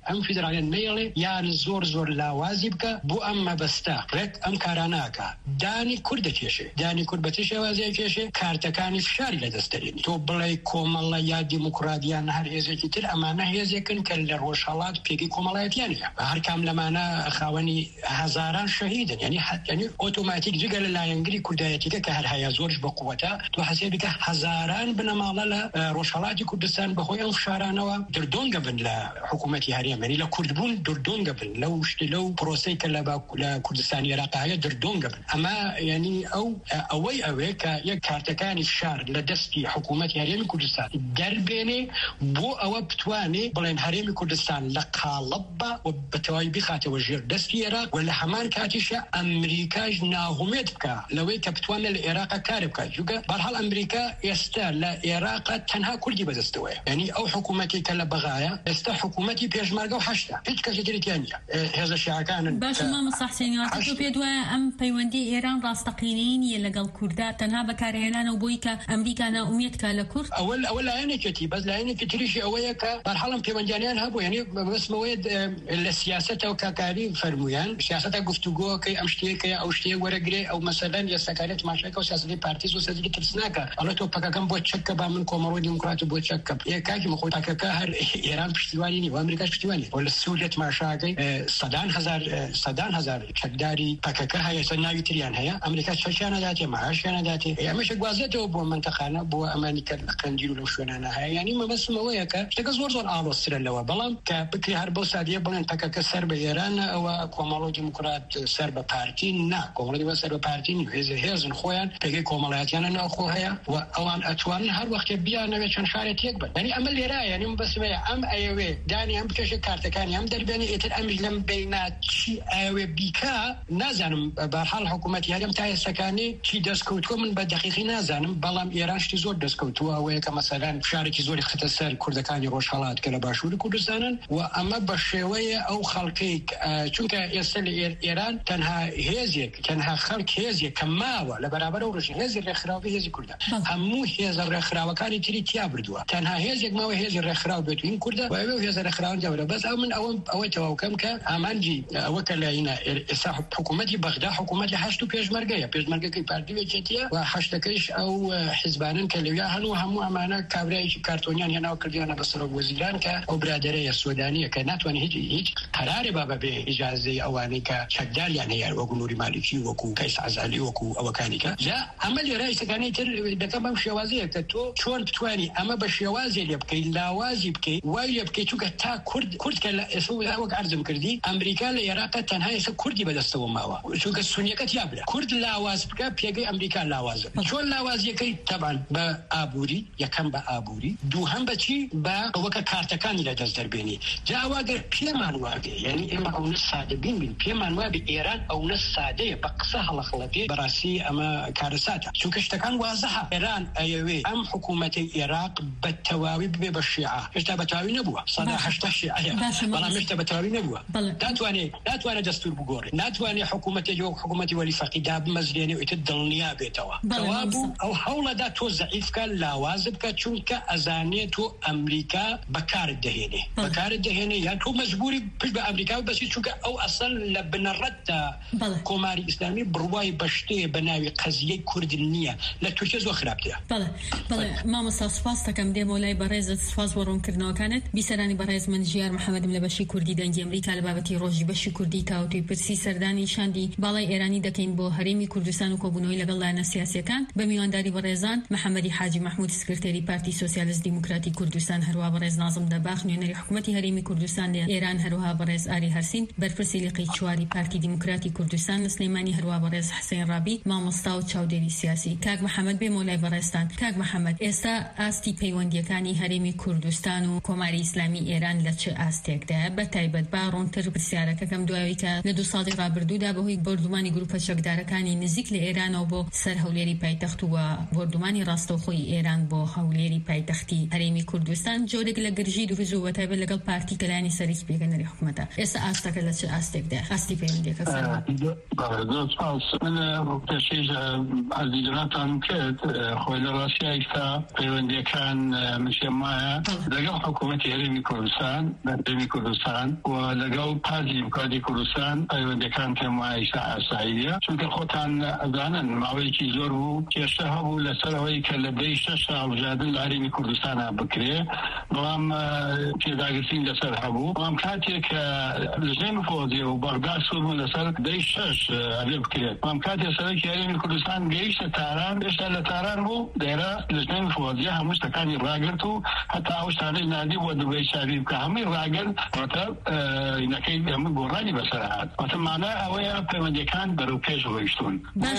نەیەڵێ یان زۆر لاوازی بکە بۆ ئەم مەبەستە ڕێک ئەم کاراناکە دانی کورد دەکێشێ دانی کورد بە شێوازی کێشێ کارتەکانی فشاری لەدەستدەرێنی تۆ بڵێ کۆمەڵە یا دیموکراتیان هەر هێزێکی تر ئەمانە هێزێکن کە لە ڕۆژهەڵات پێگەی کۆمەڵایەتیانە هەر کام لەمانە خاوەنی هەزاران شەهیدن ینی ئۆتۆماتیک جگە لە لایەنگری کوردایەتیکە کە هەر هەیە زۆرش بە قووەتە تۆ حەسێ بکە هەزاران بنەماڵە لە ڕۆژهەڵاتی کوردستان بەهۆی ئەم فشارانەوە دردۆنگە بن لە حکوومەتی هەرێمەنی لە کوردبوون دردۆنگە بن لەو پرۆسەی کە لە کوردستانی عێراق هەیە دردۆنگە بن. ئەمە ینی ئەوەی کە یەک کارتەکانی فشار لە دەستی حکوومەتی هەرێمی کوردستان دەربێنێ بۆ ئەوە بتوانێ بڵێن هەرێمی کوردستان لە قاڵب بە و بەتەواوی بخاتەوە ژێر دەستی عێراق و لە هەمان کاتیشە ئەمریکاش ناهومێت بکە لەوەی کە بتوانێت لە عێراق کار بکات چونکە بەرحاڵ ئەمریکا ئێستا لە عێراق تەنها کوردی بەدەستەوەیە ینی ئەو حکوومەتی کە لە بەغایە ئێستا حکوومەتی پێشمەرگە و هەشتا هیچ کەسی تریان نییە هێزە شیعەکانن. باش مامۆستا حوسێنیواتە تۆ پێت وایە ئەم پەیوەندی ئێران ڕاستەقینەی نیە لەگەڵ کووردا تەنها بەکارهێنانەوە بۆی کە ئەمریکا ناومێت کە لە کورد ئەوە لایەنێکێتی بەس لایەنێکی تریشی ئەوەیە کە بەرحاڵم پەیوەندیانیان هەبوو ینی بەسمەوەی لە سیاسەتەوە کاکاری فەرمویان سیاسەتە گفتوگۆکەی ئەم شتێکەیە ئەو شتێک وەرەگرێ ئەو مەسەلەن یاساکارێت ماشێکە و سیاسەتی پارتیز و سەزی ترسناکە ئەڵە تۆ پەکەکەم بۆ چەکە با من کۆمەڵۆی دیموکرات بۆ چەکە کاکی مخۆی تاکەکە هەر ئێران پشتیوانی نی و ئەمریکاش پشتیوانی و لە سووریا تماشاکەی سەدان سەدان هەزار چەکداری پەکەکە هەیە سەناوی تریان هەیە ئەمریکا چەشیانە داتێ مەعاشیانە داتێ ئەمەش گوازێتەوە بۆ منتەقانە بۆ ئەمانی کە لە قەندیل و لەو شوێنانە هەیە یعنی مەبەستمەوەیە کە شتەکە زۆر ئاڵۆزترە لەوە بەڵام کە بکری هەر بۆ سادیە بڵێن پەکەکە سەر بە ئێرانە ئەوە کۆمەڵە دیموکرات سەر بە پارتی نا کۆمەڵی بە سەر بە پارتی هێزن خۆیان پێگەی کۆمەڵایەتیانە ناوخۆ هەیە و ئەوان ئەتوانن هەر وەختێ بیانەوێ چەند شارێک تێک بن یعنی ئەمە لێرایە یعنی مەبەستمەیە ئەم ئەیەوێ دانی ئەم بکەشە کارتەکانی ئەم دەربێنێ ئێتر ئەمیش لەم بینە چی ئەوێ بیکا نازانم بەرحاڵ حکوومەتی هەرم تا ئێستەکانی چی دەستکەوتووە من بە دەقیقی نازانم بەڵام ئێران شتی زۆر دەستکەوتووە ئەوەیە کە مەسەلەن شارێکی زۆری خەتە سەر کوردەکانی ڕۆژهەڵات کە لە باشووری کوردستانن و ئەمە بە شێوەیە ئەو خەڵکەی چونکە ئێستا لە ئێران تەنها هێزێک تەنها خەڵک هێزێک کە ماوە لە بەرابەر ئەو ڕژیم هێزی ڕێکخراوی هێزی کوردە هەموو هێزە ڕێکخراوەکانی تری تیا بردووە تەنها هێزێک ماوە هێزی ڕێکخراو بێت این کوردە و ئەوێ هێزە ڕێکخراون جەورە بەس ئەو من ئەوەی تەواوکەم کە ئامانجی ئەوە کە لایەنە ئێستا حکوومەتی بەغدا حکوومەتی هەشت و پێشمەرگەکەی پارتی وێچێتیە و هەشتەکەیش ئەو حیزبانن کە لەویا هەموو ئەمانە کابرایکی کارتۆنیان هێناوە کردیانە بە سەرۆک وەزیران کە ئەو برادەرەیە سودانیە کە ناتوانێت هیچ قەرارێ بابێ ئیجازەی ئەوانەی کە چەکداریان هەیە وەکو نووری مالیکی وەکو کەیس عەزالی وەکو ئەوەکانی کە جا ئەمە لێرە ئیسەکانی تر دەکەم بەم شێوازەیە کە تۆ چۆن بتوانی ئەمە بە شێوازێ لێ بکەیت لاوازی بکەیت وای لێ بکەیت چونکە تا کورد کە لە ئێستا وەک عەرزم کردی ئەمریکا لە عێراق تەنها ئێستا کوردی بەدەستەوە ماوە چونکە سونیەکە تیابرا کورد لاواز بکە پێگەی ئەمریکا لاوازە چۆن لاوازیەکەی تەبان بە ئابووری یەکەم بە ئابووری دووهەم بەچی بە ئەوەکە کارتەکانی لە دەست دەربێنی جاواگەر پێمان واگە یعنی ئێمە ئەو سادە بین پێمان وابێ ئێران ئەو سادەیە بە قسە هەڵەخڵەتێ بەڕاستی ئەمە کارەساتە چونکە شتەکان وازەها ئێران ئەیەوێ ئەم حکوومەتی عێراق بە تەواوی ببێ بە شیعە هێشتا بە تەواوی نەبووە 180 شیعەیە بەڵام هێشتا بە تەواوی نەبووە ناتوانێت دەستور بگۆڕێت ناتوانێت حکوومەتی وەلی فەقیدا بمەزرێنێ و ئیتر دڵنیا بێتەوە تەوابوو ئەو هەوڵەدا تۆ زەعیفکە لاواز بکە چونکە ئەزانێت تۆ ئەمریکا بەکارت دەهێنێ یان تۆ مەجبوری پشت بە ئەمریکا بەسی چونکە ئەو ئەسڵ لە بنەڕەتدا کۆماری ئیسلامی بڕوای بەشتەیە بە ناوی قەزیەی کورد نییە لە تورکیا زۆر خراپترە بەڵێ مامۆستا سوپاس دەکەم دێمە لای بەڕێزت سوپاس بۆ ڕوونکردنەوەکانت بیسەرانی بەڕێز من ژیار محەممەدم لە بەشی کوردی دەنگی ئەمریکا لە بابەتی ڕۆژی بەشی کوردی تاوتوی پرسی سەردانی شاندی باڵای ئێرانی دەکەین بۆ هەرێمی کوردستان و کۆبوونەوەی لەگەڵ لایەنە سیاسیەکان بە میوانداری بەڕێزان محەممەدی حاجی محمود سکرتێری پارتی سۆسیالیست دیموکراتی کوردستان هەروە بەڕێز نازم دەباخ نوێنەری حکوومەتی هەرێمی کوردستان لە ئێران هەروها بەڕێز ئاری هەرسین بەرپرسی لقی چواری پارتی دیموکراتی کوردستان لە سلەیمانی هەروە بەڕێز حسین ڕابی مامۆستا و چاودێری سیاسی کاک محەممەد بێ مۆلای بەڕێستان کاک محەممەد ئێستا ئاستی پەیوەندیەکانی هەرێمی کوردستان و کۆماری ئیسلامی ئێران لە چه ئاستێکدایە بە تایبەت با ڕوونتر پرسیارەکەکەم دوایەوەی کە لە 2 ساڵی ڕابردوودا بەهۆی بردومانی گروپە چەکدارەکانی نزیک لە ئێرانەوە بۆ سەر هەولێری پایتەخت و بردومانی ڕاستەوخۆی ئێران بۆ هەولێری پایتەختی هەرێمی کوردستان جۆرێک لە گرژی دروست و بەتایبەت لەگەڵ پارتی کەلانی سەرکی پێگەنەری حکوومەتە ئێستا ئاستەکە لە چه ئاستێکدایە ئاستی پەیوەندیەکە من پێشەی ئازیجانتان کرد خۆی لە ڕاستیایستا پەیوەندیەکان مشێم وایە لەگەڵ حکوومەتی هەرێمی کوردستان و لەگەڵ پارتی دیموکراتی کوردستان پەیوەندیەکان پێم وایە ئاساییە چونکە خۆتان ئەزانن ماوەیەکی زۆر بوو کێشە هەبوو لەسەرەوەی کە لە دەی 6 هەڵبژاردن لە هەرێمی کوردستانە بکرێ بەڵام پێداگرتین لەسەر هەبوو بەڵام کاتێک لژنەی نفۆزیە و بەغدا سوور لەسەر دەی 6 هەبێ بکرێت بەڵام کاتێک سەرۆکی هەرێمی کوردستان گەیشتە تاران هێشتا لە تاران بوو دێرە لژنەی نفۆزیە هەموو شتەکانی ڕاگرت و هەتا ئەو شتانەی نادی بۆ دوبەی چاوی بکە هەمووی ڕاگرت واتە نەکەی هەموو گۆڕانی بەسەر هات واتە مانای ئەوەیە پەیوەندیەکان بەرەو پێش ڕۆیشتون باش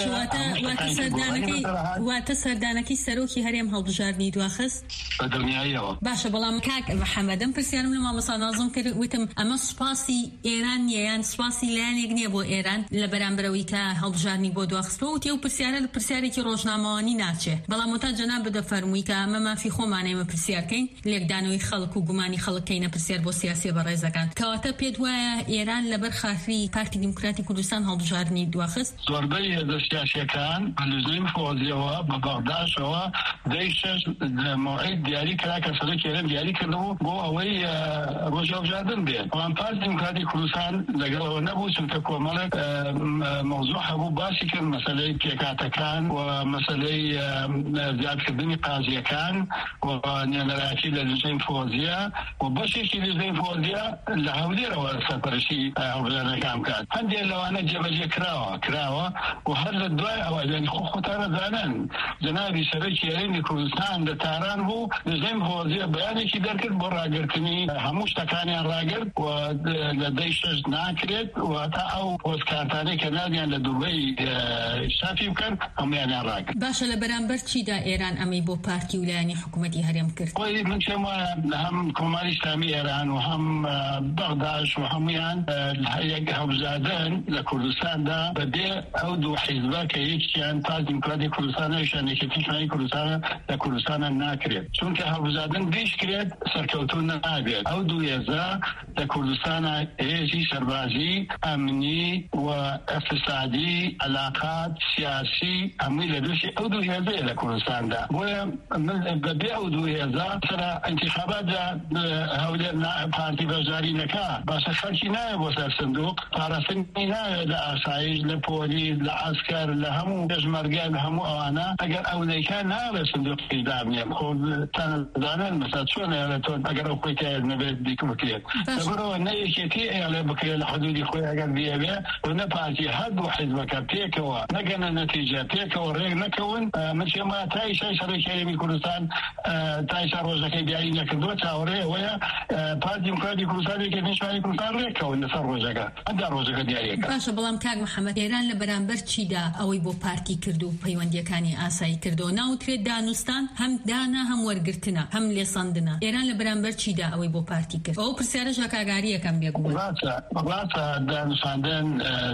واتە سەردانەکەی سەرۆکی هەرێم هەڵبژاردنی دواخست بە دڵنیاییەوە باشە بەڵام کاک محەممەدم پرسیارم لە مامۆستا نازم کرد وتم ئەمە سوپاسی ئێران نییە یان سوپاسی لایەنێک نییە بۆ ئێران لە بەرامبەرەوەی کە هەڵبژاردنی بۆ دواخستەوە وتی ئەو پرسیارە لە پرسیارێکی ڕۆژنامەوانی ناچێ بەڵام وتا جەناب بدەفەرمووی کە ئەمە مافی خۆمانەیەمە پرسیارکەین لێکدانەوەی خەڵک و گومانی خەڵکەینە پرسیار بۆ سیاسی بەڕێزەکان کەواتە پێت وایە ئێران لەبەر خافری پارتی دیموکراتی کوردستان هەڵبژاردنی دواخست زۆربەی هێزە سیاسیەکان بە لژنەی نفۆزیەوە بە بەغداشەوە دەی 6 مۆعید دیاری کرا کە سەرۆکی هەرێم دیاری کردەوە بۆ ئەوەی ڕۆژی هەڵبژاردن بێت بەڵام پارتی دیموکراتی کوردستان لەگەڵەوە نەبوو چونکە کۆمەڵێک مەوزوع هەبوو باسی کرد مەسەلەی پێکاتەکان و مەسەلەی زیادکردنی قازیەکان و نێنەرایەتی لە لژنەی نفۆزیە و بەشێکی لژنەی نفۆزیە لە هەولێرەوە سەرپەرشتی بررسي هەڵبژارنەکان بکات. هەندێک لەوانە جێبەجێ کراوە و هەر لە دوای ئەوە لەنی خۆتانە زانن جەنابی سەرۆکی هەرێمی کوردستان لە تاران بوو دەژێم هۆزیە بەیانێکی دەرکرد بۆ ڕاگررتنی هەموو شتەکانیان ڕاگرت و لە دەی شەش ناکرێت و تا ئەو پۆستکارتانەی کە نادیان لە دووبەی شافی بکەن هەمویانیان ڕاگرت. باشە لە بەرامبەر چیدا ئێران ئەمەی بۆ پارتی و لایەنی حکوومەتی هەرێم کرد؟ خۆی من پێم وایە هەم کۆماری ئیسلامی ئێران و هەم بەغداش و هەمویان یەک هەڵبژاردن لە کوردستاندا بەبێ ئەو دوو حیزبە کە یەکیان پارتی دیموکراتی کوردستانە یەکێتی نیشتیمانی کوردستانە لە کوردستانە ناکرێت چونکە هەڵبژاردن بیش کرێت سەرکەوتون نابێت. ئەو دوو هێزە لە کوردستانە هێزی سەربازی ئەمنی و اقتصادی علاقات سیاسی هەمووی لە دووشی ئەو دوو هێزەیە لە کوردستاندا. بۆیە بەبێ ئەو دوو هێزە سەر انتخابات هەولێر پارتی بەشداری نەکا باشە خەڵکی نایە بۆ سەر سندوق پاراستنی نایە لە ئاسایش لە پۆلیس لە عەسکەر لە هەموو پێشمەرگە لە هەموو ئەوانە ئەگەر ئەو نەیکان نابێت سندوقی دابنێ خۆ تەنەدانن مەسا چۆن ئێڵێ تۆ ئەگەر ئەو خۆی تایە نەبێت دیکە بکرێت لەبەرەوە نەیەکێتی ئێڵێ بکرێت لە حدودی خۆی ئەگەر بیەوێ و نە پارتی هەردوو حیزبەکە پێکەوە نەگەنە نەتیجە پێکەوە ڕێک نەکەون من پێم وایە تایشای سەرۆکی هەرێمی کوردستان تایشا ڕۆژەکەی دیاری نەکردووە چاوەڕێەوەیە پارتی دیموکراتی کوردستان یەکێتی نیشتیمانی کوردستان ڕێکەون لەسەر ڕۆژەکە ئەمدا ڕۆژەکە دیاریەکە. باشە بەڵام کاک محەممەد ئێران لە بەرامبەر چیدا ئەوەی بۆ پارتی کرد و پەیوەندیەکانی ئاسایی کردەوە ناوترێت دانوستان هەم دانا هەم وەرگرتنە هەم لێساندنە ئێران لە بەرامبەر چیدا ئەوەی بۆ پارتی کرد ئەو پرسیارە ژاکاگاریەکەم بێگوڵ ڕاتە دانوستاندن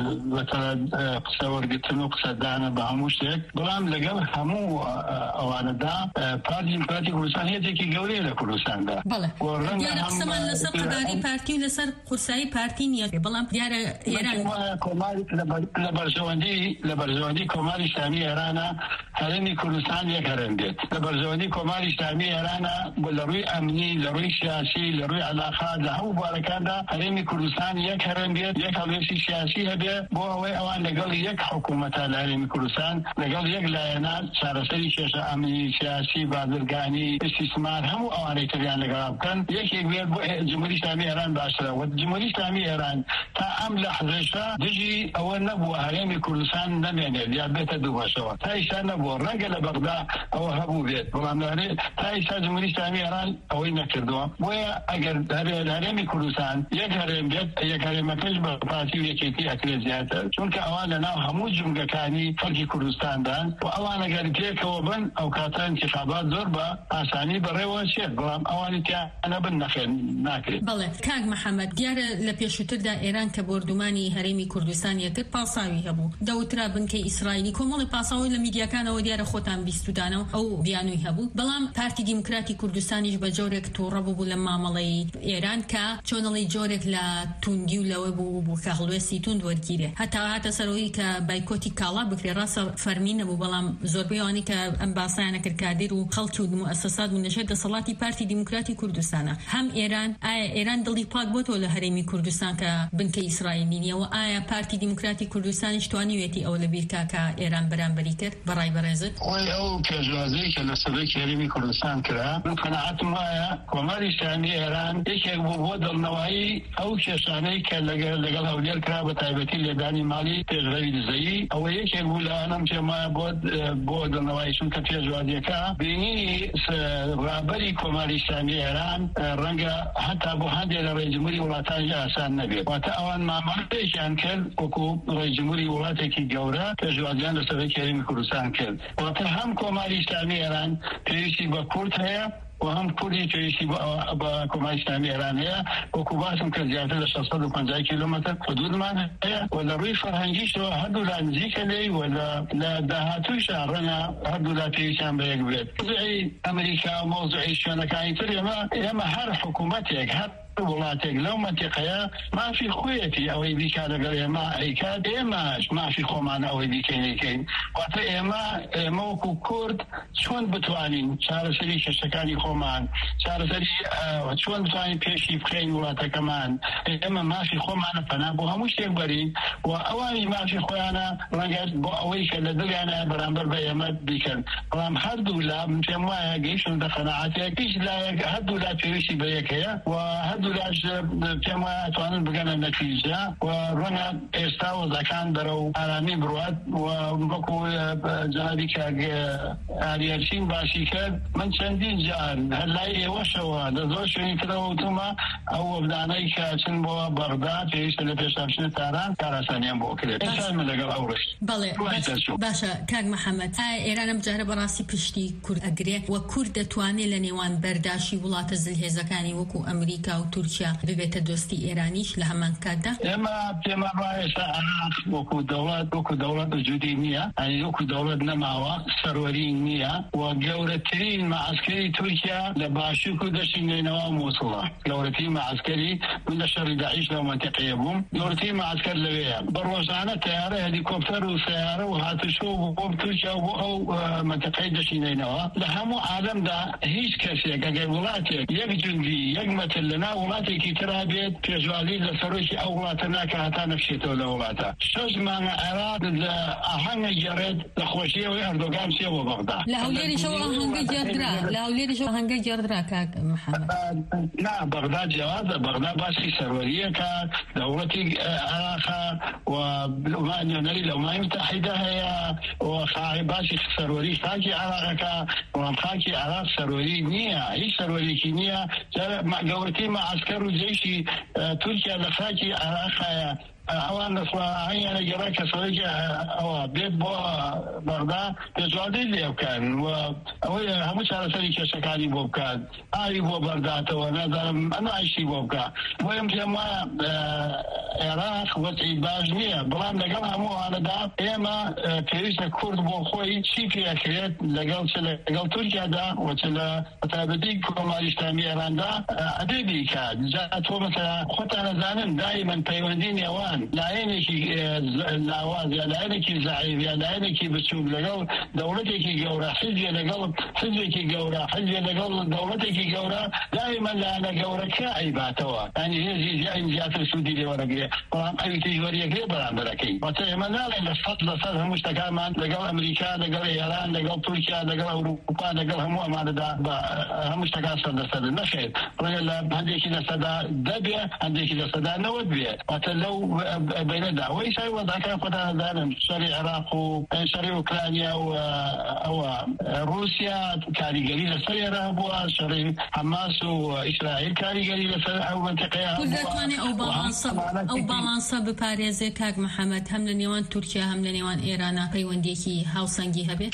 قسە وەرگرتن و قسەدانە بە هەموو شتێک بەڵام لەگەڵ هەموو ئەوانەدا پارتی دیموکراتی کوردستان هێزێکی گەورەیە لە کوردستاندا. بەڵێ دیارە قسەمان لەسەر قەداری پارتی و لەسەر قورسایی پارتی نییە بەڵام دیارە ئێران لە بەرژەوەندی کۆماری ئیسلامی ئێرانە هەرێمی کوردستان یەک هەرێم بێت لە بەرژەوەندی کۆماری ئیسلامی ئێرانە لە ڕووی ئەمنی لە ڕووی سیاسی لە ڕووی علاقات لە هەموو بوارەکاندا هەرێمی کوردستان یەک هەرێم بێت یەک هەڵوێستی سیاسی هەبێ بۆ ئەوەی ئەوان لەگەڵ یەک حکوومەتە لە هەرێمی کوردستان لەگەڵ یەک لایەنە چارەسەری کێشە ئەمنی سیاسی بازرگانی استثمار هەموو ئەوانەی تریان لەگەڵا بکەن یەکێک بێت بۆ جمهوری ئیسلامی ئێران باشترە و جمهوری ئیسلامی ئێران تا ئەم لەحظەیە دژی ئەوە نەبووە هەرێمی کوردستان نەمێنێت یا بێتە دووبەشەوە تا ئێستا نەبووە ڕەنگە لە بەغدا ئەوە هەبوو بێت بەڵام تا ئێستا جمهوری ئیسلامی ئێران ئەوەی نەکردووە بۆیە ئەگەر هەرێمی کوردستان یەک هەرێم بێت یەک هەرێمەکەش بە پارتی و یەکێتی ئەکرێت زیاتر چونکە ئەوان لەناو هەموو جومگەکانی خەڵکی کوردستاندان و ئەوان ئەگەر پێکەوە بن ئەو کاتە انتخابات زۆر بە ئاسانی بەڕێوە چێت بەڵام ئەوانی تیانە بن ناکرێت. بەڵێ کاک محەممەد دیارە لە پێشووتردا ئێران کە بردومانی هەرێمی کوردستان یەکرد پاساوی هەبوو دەوترا بنکەی ئیسرائیلی کۆمەڵی پاساوی لە میدیاکانەوە دیارە خۆتان بیستودانەوە ئەو بیانووی هەبوو بەڵام پارتی دیموکراتی کوردستانیش بە جۆرێک تووڕە بوو لە مامەڵەی ئێران کە چۆنەڵی جۆرێک لە توندی و لەوە بوو کە هەڵوێستی توند وەرگیرێ هەتا سەرەوەی کە بایکۆتی کاڵا بکرێ ڕاستە فەرمی نەبوو بەڵام زۆربەی ئەوانەی کە ئەم باسایانە کرد کادر و خەڵکی و موسسات و نەشر دەسەڵاتی پارتی دیموکراتی کوردستانە هەم ئێران ئایا ئێران دڵی پاک بۆتەوە لە هەرێمی کوردستان کە بنکەی ئیسرائیلی نییە و ئایا پارتی دیموکراتی کوردستانیش توانیوێتی ئەو لە بیرکاکە ئێران بەرامبەری کرد بەڕای بەڕێزت ئەو پێشوازەی کە لە سەرۆکی هەرێمی کوردستان کرا من قەناعەتم وایە کۆماری ئیسلامی ئێران یەکێک بوو بۆ دڵنەوەیی ئەو کێشانەی کە لەگەڵ هەولێر کرا بە تایبەتی لێدانی ماڵی پێشڕەوی دزەیی ئەوە یەکێک بوو لە ئەنەم پێم وایە بۆ دڵنەوەی چونکە پێشوازیەکە بینی ڕابەری کۆماری ئیسلامی ئێران ڕەنگە هەتا بۆ هەندێک لە ڕێجمهوری وڵاتانی ئاسان نەبێت واتە ئەوان مامەڵەیەکیان کرد وەکو ڕێجمهوری وڵاتێکی گەورە پێشوازیان لە سەرۆکی هەرێمی کوردستان کرد واتە هەم کۆماری ئیسلامی ئێران پێویستی بە کورد هەیە و هەم کوردی پێویستی بە کۆماری ئیسلامی ئێران هەیە وەکو باسم کە زیاتر لە 650 کیلۆمەتر حدودمان هەیە و لە ڕووی فەرهەنگیشەوە هەردوو لا نزیکە لێی و لە داهاتوویشە ڕەنە هەردوو لا پێویستیان بە یەک بێت موضوعی ئەمریکا و موضوعی شوێنەکانی تر ئێمە هەر حکوومەتێک هەر وڵاتێک لەو منتیقەیە مافی خۆیەتی ئەوەی بیکا لەگەڵ ئێمە ئەیکات ئێمەش مافی خۆمان ئەوەی دیکەین واتە ئێمە وەکو کورد چۆن بتوانین چارەسەری کێشەکانی خۆمان چارەسەری چۆن بتوانین پێشی بخەین وڵاتەکەمان ئێمە مافی خۆمانە پەنا بۆ هەموو شتێک بەرین و ئەوانی مافی خۆیانە ڕەنگەت بۆ ئەوەی کە لە دڵیانە بەرامبەر بە ئێمە بیکەن بەڵام هەردوو لا من پێم وایە گەیشتن بە قەناعەتێک هیچ لایەک هەردوو لا پێویستی بە یەک هەیە و هەردوو هەردوولاش پێم وایە ئەتوانن بگەنە نەتیجە و ڕەنگە ئێستا وەزەکان دەرەو ئارامی بڕوات و وەکو جنابی کاک ئاریەرچین باسی کرد من چەندین جار هەر لای ئێوەشەوە لە زۆر شوێنی ترەوە وتمە ئەو وەبدانەی کە چن بۆ بەغداد پێویستە لە پێشانچنە تاران کاراسانیان بۆ کرێت ئێستا من لەگەڵ ئەو ڕشت. بەڵێ باشە کاک محەممەد ئێران ئەم جارە بەڕاستی پشتی کورد ئەگرێ و کورد دەتوانێت لە نێوان بەرداشی وڵاتە زلهێزەکانی وەکو ئەمریکا و تورکیا ببێتە دۆستی ئێرانیش لە هەمان کاتدا؟ ئێمە پێمە ڕایستا عراق وەکو دەوڵەت وجودی نییە، ئەنی وەکو دەوڵەت نەماوە، سەروەری نییە و گەورەترین مەعسکەری تورکیا لە باشوور و دەشتی نوێنەوە مووسڵە. گەورەترین مەعسکەری من لە شەڕی داعیش لەو مەنتیقەیە بووم، گەورەترین مەعسکەر لەوەیە. بەڕۆژانە تەیارە هەلیکۆپتەر و سەیارە و هاتوچۆ بۆ تورکیا و بۆ ئەو مەنتیقەی دەشتی نوێنەوە لە هەموو عالەمدا هیچ کەسێک ئەگەر وڵاتێک یەک جوندی یەک مەتر لەناو وڵاتێکی ترا بێت پێشوالی لە سەرۆکی ئەو وڵاتە ناکە هەتا نەفشێتەوە لە وڵاتە. 6 مانگە عێراق لە ئاهەنگە گەڕێت لە خۆشیەوەی ئەردۆغان چێ بۆ بەغدا. لە هەولێریشەوە ئاهەنگە گێڕدرا کاک محەممەد. نا بەغدا جیاوازە، بەغدا باسی سەروەریەکە دەوڵەتی عێراقا و نێونەری لە وڵاتی متحیدە هەیە و باسی سەروەری خاکی عێراقەکە وڵام خاکی عێراق سەروەری نییە، هیچ سەروەریەکی نییە. گەورەترین مەعسکەر و جێیشی تورکیا لە خاکی عێراق هەیە. ئەوان دەسڵاهەیانە گەڕا کەسەوەیکی ئەوە بێت بۆ بەغدا پێشوادەی لێ بکەن و ئەوەی هەموو چارەسەری کێشەکانی بۆ بکات، ئاوی بۆ بەرداتەوە نازانم ئەمە ئایشی بۆ بکە. بۆیم پێم وایە عێراق وەزعی باش نییە، بەڵام لەگەڵ هەمووانەدا ئێمە پێویستە کورد بۆ خۆی چی پێکرێت لەگەڵ تورکیادا و چ لە بەتایبەتی کۆماری ئیسلامی ئێراندا ئەدەبی کات. جا تۆ مەسەلا خۆتان ئەزانن دایمەن پەیوەندی نێوان لایەنێکی لاواز یا لایەنێکی زەعیف یا لایەنێکی بچووک لەگەڵ دەوڵەتێکی گەورە، حیزبێ لەگەڵ حیزبێکی گەورە، حیزبێ لەگەڵ دەوڵەتێکی گەورە، دایما لایەنە گەورەکە ئەیباتەوە، یعنی هێزی زیاتر سوودی لێ وەرەگرێ، بەڵام ئەوی تری وەریەگرێ بەرامبەرەکەی. واتە ئێمە ناڵێن لە 100% هەموو شتەکانمان لەگەڵ ئەمریکا، لەگەڵ ئێران، لەگەڵ تورکیا، لەگەڵ ئەوروپا، لەگەڵ هەموو ئەمانەدا هەموو شتەکان سەردەسەدن. نەخێر، ڕەنگە لە هەندێکی لەسەدا دەبێ، هەندێکی لەسەدا نەوەت بێ. واتە لەو بيندا ويساوي وضع كان قطع ذلك شرع العراق وشرع أوكرانيا وروسيا كاري قليلة سريرة بوا شرع حماس وإسرائيل كاري قليلة سريرة أو منطقة كل ذاتواني أو بالانصة بباريزي كاك محمد هم لنيوان تركيا هم لنيوان إيرانا قيوانديكي هاوسانجي هبه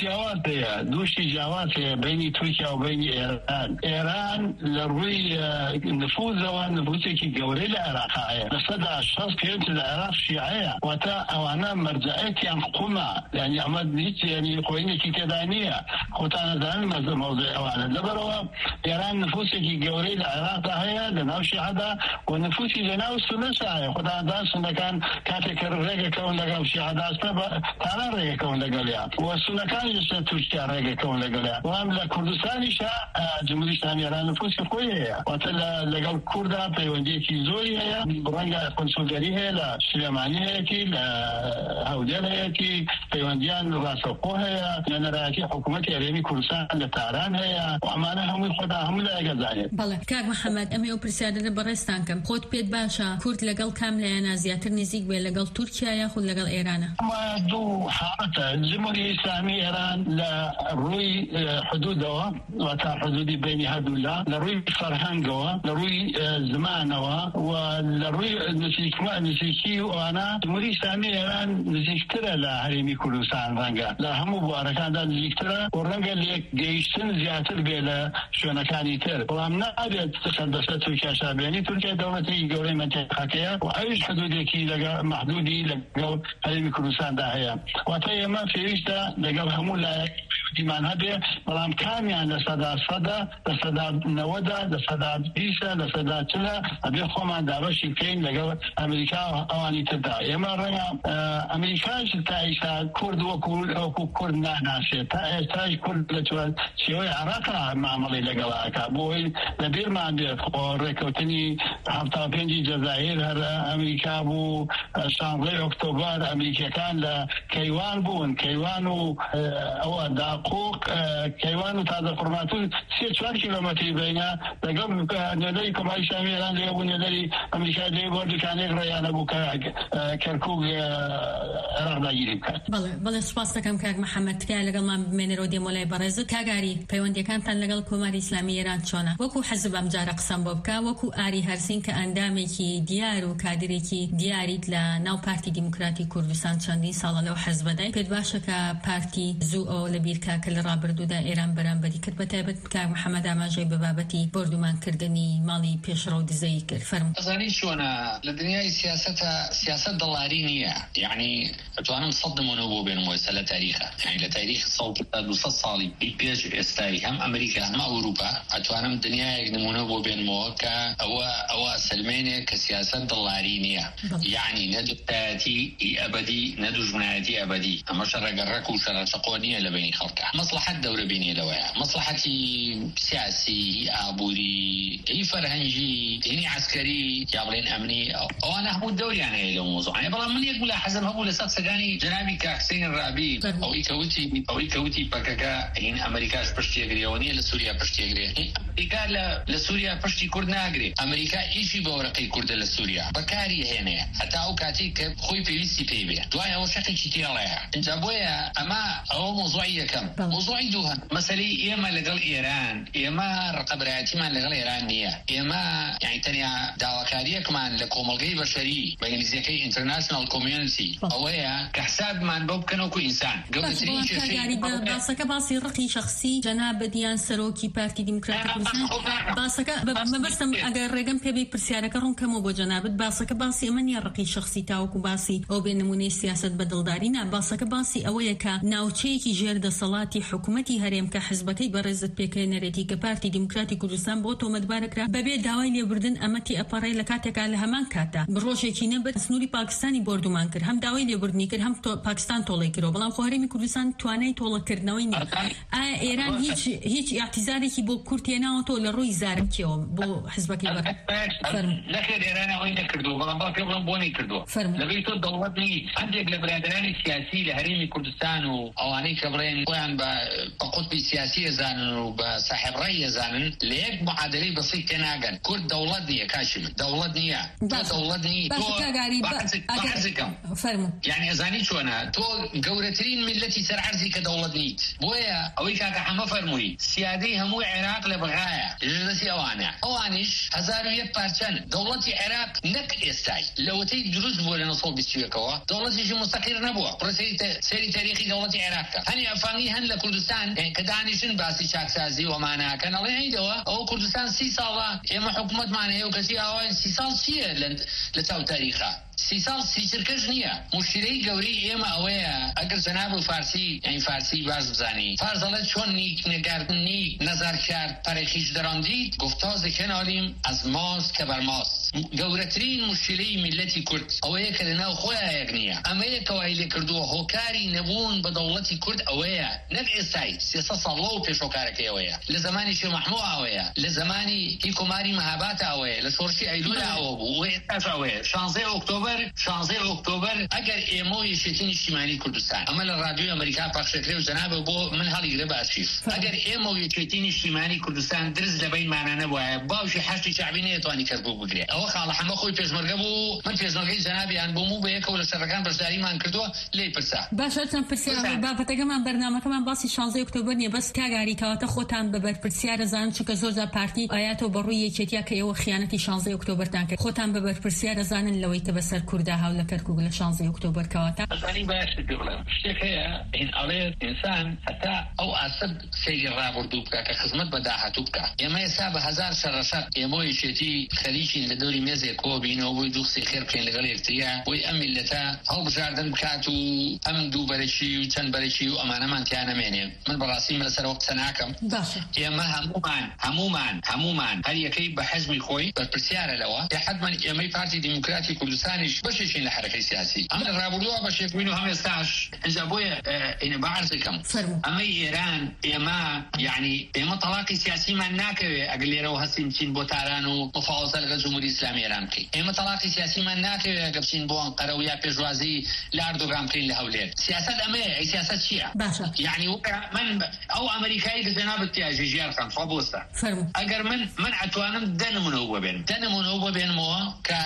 دوشي جوات بين تركيا وبين إيران لروي نفوذها نفوذك قوري العراق لصدى الشخص كانت العراق شيعية وتا أوانا مرجعيك يعني قمة يعني أمد نيت يعني قوينة كتدانية خوتانا زان موضوع أوانا دبروا إيران نفوسك قوري العراق هي لناو شيعة ونفوسي لناو السنة شاعية خوتانا دان سنة كان كاتك ريقا كون لقاو شيعة داسنا تانا ريقا كون لقاليا والسنة كان جسنا تركيا ريقا كون لقاليا وهم لكردستاني شاع جمهوري إسلامي إيران نفوسك قوية وتا لقاو كردا بيوانديكي زوري هي برانجا كونسولجري هي لا سليماني هي كي لا هوديل هي كي بيوانديان راسوقو هي لأن رأيكي حكومة إيراني كردستان لتاران هي وعمانا هم خدا هم لا يقزاني بله كاك محمد أمي وبرسيادة برستان كم خود بيت باشا كرد لقل كاملة أنا زياتر نزيق بي لقل تركيا ياخد لقل إيرانا ما دو حالة الجمهورية الإسلامية إيران لروي حدودها وتا حدودي بين هدولا لروي فرهنگها لروي زمانها ولروي نسيكي وانا الجمهورية الإسلامية إيران نزيكترا لهرمي كردستان رنگا لا همو بواركان دا نزيكترا ورنگا ليك جيشتن زياتر بيلا شونكاني تر ولم نابد تخدسة تركيا شابيني تركيا دولتي قولي منطقة وأيش حدودي لقى محدودي لقى هرمي كردستان دا هي واتايما في ريشتا لقى همو لا ديمان هذا ولم كان يعني لصدا نودا لصدا بيسا لصدا تلا أبي خوما دابشي كين لقى أمريكا أواني تدا يما رنا أمريكا تعيش كرد وكرد ناسي تعيش كرد لتوال شيوي عراقا معملي لقلاكا بوي لبير ما عندي ركوتني حفظة بينجي جزائر هر أمريكا بو شانغي أكتوبر أمريكا كان لكيوان بون كيوانو أو دا حقوق کیوان و تازه فرماتون 3-4 کیلومتری بینه لەگەڵ نێدەری کۆماری ئیسلامی ئێران لێ بوو نێدەری ئەمریکای لێ بۆ دوکانێک ڕێیانە بوو کە کەرکووک عێراق داگیری بکات. بەڵێ سوپاس دەکەم کاک محەممەد تکای لەگەڵمان بمێنەرەوە دێمۆلای بەڕێزت کاگاری پەیوەندیەکانتان لەگەڵ کۆماری ئیسلامی ئێران چۆنە؟ وەکو حەزب ئەم جارە قسەم بۆ بکە، وەکو ئاری هەرسین کە ئەندامێکی دیار و کادرێکی دیاریت لە ناو پارتی دیموکراتی کوردستان چەندین ساڵە لەو حەزبەدای، پێت باشە کە پارتی زوو ئەو لە بیرکا کە لە ڕابردوودا ئێران بەرامبەری کرد، بەتایبەت کاک محەممەد ئاماژەی بە بابەتی بردومانکردنی ماڵی پێشڕە و دزەی کرد. فەرموو. ئەزانی چۆنە لە دنیای سیاسەت دڵاری نییە، یعنی ئەتوانم 100 نمونە بۆ بێنم وەسە لە تاریخە، یعنی لە تاریخ 200 ساڵی پێش ئێستایی هەم ئەمریکا هەم ئەوروپا ئەتوانم دنیایەک نمونە بۆ بێنمەوە کە ئەوە سلمێنێک کە سیاسەت دڵاری نییە، یعنی نەدوتایەتی ئەبەدی نەدوژمنایەتی ئەبەدی، ئەمە شەڕەگەڕەک و شەڕەچەقۆ نییە لە بینی خەڵکە، مەسلحەت دەورە بینی لەوەیە، مەسلحەتی سیاسی، ئابووری، فەرهەنگی، هینی عسکەری یا بڵێن ئەمنی، ئەوانە هەموو دەوریان هەیە لەو مۆزوعانە. بەڵام من یەک ملاحەزەم هەبوو لەسەر سەگانی جەنابی کاکسین ڕابی ئەوەی کەوتی پەکەکە هین ئەمریکاش پشتیەگرێەوە نیە لە سووریا پشتیەگرێ، ئەمریکا لە سووریا پشتی کورد ناگرێ، ئەمریکا ئیشی بە وەرەقەی کوردە لە سووریا بەکاری هێنەیە هەتا ئەو کاتێک کە خۆی پێویستی پێی بێ، دوای ئەوە شەقێکی تێڵەیە. اینجا بۆیە ئەوە مۆزوعی یەکەم. مۆزوعی دووهەم مەسەلەی ئێمە لەگەڵ ئێران، ئێمە ڕقەبەرایەتیمان لەگەڵ ئێران نییە، ئێمە یعنی تەنیا داواکاریەکمان لە کۆمەڵگەی بەشەری بە ئینگلیزیەکەی ئینتەرناشنال کۆمیونیتی ئەوەیە کە حسابمان بۆ بکەن وەکو ئینسان. باسەکە باسی ڕقی شەخسی جەناب بەدیان سەرۆکی پارتی دیموکراتی کوردستان، باسەکە مەبەستم ئەگەر ڕێگەم پێ بێ پرسیارەکە ڕوونکەمەوە بۆ جەنابەت، باسەکە باسی ئەمە نیە ڕقی شەخسی تاوەکو باسی ئەو بێ نمونەی سیاسەت بەدڵداری نا، باسەکە باسی ئەوەیە کە ناوچەیەکی ژێردەسەڵاتی حکوومەتی هەرێم کە حزبەکەی بەڕێزت پێکەنەرێتی کە پارتی دیموکراتی کوردستان بۆ تۆمەتبارەکرا بەبێ داوای لێبوردن ئەمەتی ئەپەڕی لە کاتێکا لە هەمان کاتا ڕۆژێکی نەبێت سنووری پاکستانی بردومان کرد، هەم داوای لێبوردنی کرد، هەم پاکستان تۆڵی کردەوە، بەڵام خۆ هەرێمی کوردستان توانای تۆڵەکردنەوەی نییە. ئایا ئێران هیچ احتیزارێکی بۆ کورد هێناوەتەوە لە ڕووی زارمکیەوە بۆ حزبەکەی نەخێر ئێران ئەوەی نەکردووە، بەڵام باقی بڵم بۆ نەیکردووە. لەبەی تۆ دەوڵەت نیت هەندێک لە برادرانی سیاسی لە هەرێمی کوردستان و ئەوانەی کە بڵێن خۆیان بە قوتبی سیاسی ئەزانن و بە صاحب ڕەی ئەزانن لە یەک معادلەی بەسیط تێناگەن. کورد دەوڵەت نییە کاشم، دەوڵەت نییە، دەوڵەت نییە، یعنی ئەزانی چۆنە تۆ گەورەترین میلەتی سەر عەرزی کە دەوڵەت نیت. بۆیە ئەوەی کاکە حەمە فەرمووی سیادەی هەموو عێراق لە بەغایە لەدەستی ئەوانیش 1001 پارچەن. دەوڵەتی عێراق نەک ئێستای لەوەتەی دروست بووە لە 1920ەوە دەوڵەتیشی مستەقیر نەبووە. سەیری تاریخی دەوڵەتی عێراقکە هەنی ئەفانی هەن لە کوردستان کە دانیشن باسی چاکسازی وەماناکەن ئەڵێ هەیدەوە ئەوە کوردستان 30 ساڵە ئێمە حکوومەتمان هەیە و کەسی ئاوای 30 ساڵ چییە لە چاو تاریخە؟ 30 ساڵ سیچرکەش نییە. مشکلەی گەورەی ئێمە ئەوەیە ئەگەر جەناب و فارسی یعنی فارسی باز بزانی فارزەڵە چۆن نیک نگاردنی نظر کرد پەرێخیش دەڕاندید گفتازی کنالیم از ماست کە بەر ماست. گەورەترین مشکلەی میلەتی کورد ئەوەیە کە لەناو خۆیان یەک نییە. ئەمەیە کەوای لێ کردووە هۆکاری نەبوون بە دەوڵەتی کورد ئەوەیە، نەک ئێستای 300 ساڵ لەو پێش هۆکارەکەی ئەوەیە، لە زمانی شێخ مەحموود ئەوەیە، لە زمانی هی کۆماری مەهاباد ئەوەیە، لە شۆڕشی ئەیلول ئەوە بوو و ئێستاش ئەوەیە. 16 ئۆکتۆبر ئەگەر ئێمە و یەکێتی نیشتیمانی کوردستان ئەمە لە ڕادیۆی ئەمریکا پەخشەکرێ و جەنابە بۆ من هەڵیگرە باشیف ئەگەر ئێمە و یەکێتی نیشتیمانی کوردستان درز لە بینمانە نەبووایە باوشی حەشتی شەعبی نەیەتوانی کەرکووک بگرێ. ئەوە خاڵە حەمە خۆی پێشمەرگە بوو. من پێشمەرگەی جەنابیان بووم و بە یەکەوە لە شەڕەکان بەشداریمان کردووە لێی پرسا. باشە چەند پرسیار بابەتەکەمان بەرنامەکەمان باسی 16 ئۆکتۆبر نیە، بەس کاگاری کەواتە خۆتان بەبەر پرسیارە زانم چونکە زۆرجا پارتی ئاياتەوە بەڕووی یەکێتیا کە ئێوە خیانەتی 16 ئۆکتۆبرتان کرد. خۆتان بەبەر پرسیارە زانن لەوەی تە بەسەر کووردا هاو لە کەرکووک لە 16 ئۆکتۆبر کەواتە ئەزانی باشە بڵێم شتێک هەیە ئین ئەڵێت ئینسان هەتا ئەو ئاسەد سەیری ڕابردوو بکە کە خزمەت بە داهاتوو بکە. ئێمە ئێستا بە 1000 شەڕەشەر ئێمە یەکێتی خەریکین لە دەوری مێزێک کۆ بینەوە بۆی دوو قسەی خێر بکەین لەگەڵ یەکتریا بۆی ئەم میلەتە هەڵبژاردن بکات و ئەم دوو بەرەکی و چەند بەرەکی و ئەمانەمان تیا نەمێنێ. من بەڕاستی لەسەرەوە قسە ناکەم. ئێمە هەمومان هەر یەکەی بە حەزمی خۆی بەرپرسیارە لەوە حتمما ئێمەی پارتی دیموکراتی کوردستانیش ئەویش بەشێکی لە حرەکەی سیاسی ئەم لە ڕابردووە بەشێک بووین و هەم ئێستاش ئەجا بۆیە ئینە بەعرزەکەم ئەمەی ئێران ئێمە تەلاقی سیاسیمان ناکەوێ ئەگەر لێرەوە هەستین بچین بۆ تاران و مفاوزە لەگەڵ جمهوری ئیسلامی ئێران بکەین ئێمە تەلاقی سیاسیمان ناکەوێ ئەگەر بچین بۆ ئەنقەرە و یا پێشوازی لە ئەردۆغان بکەین لە هەولێر سیاست ئەمەیە ئەی سیاست چییە من ئەو ئەمریکایی کە جەنابەت تیاژی ژیارخان خوا بۆستە ئەگەر من ئەتوانم دەنمونەوە ببێنمەوە کە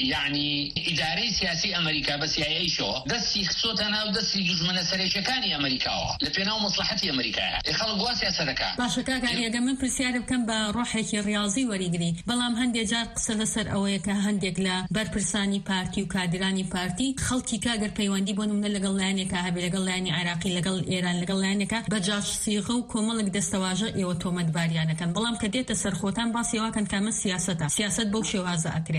ئیدارەی سیاسی ئەمریکا بە CIA شەوە دەستی خسۆتە ناو دەستی دوژمنە سەرێکیەکانی ئەمریکاوە لە پێناو مەسلحەتی ئەمریکایە خەڵک وا سیاسەت دەکات باشە کاکە من پرسیارە بکەم بە ڕۆحێکی ڕیاضی وەریگری بەڵام هەندێک جار قسە لەسەر ئەوەیە کە هەندێک لە بەرپرسانی پارتی و کادرانی پارتی خەڵکی کاگەر پەیوەندی بۆ نمونە لەگەڵ لایەنێکە هەبێ لەگەڵ لایەنی عێراقی لەگەڵ ئێران لەگەڵ لایەنێکە بە جاسوسیغە و کۆمەڵێک دەستەواژە ئێوە تۆمەتباریانەکەن بەڵام کە دێتە سەرخۆتان باسی ئەوەکەن کامە سیاست بەو شێوازە ئەکرێ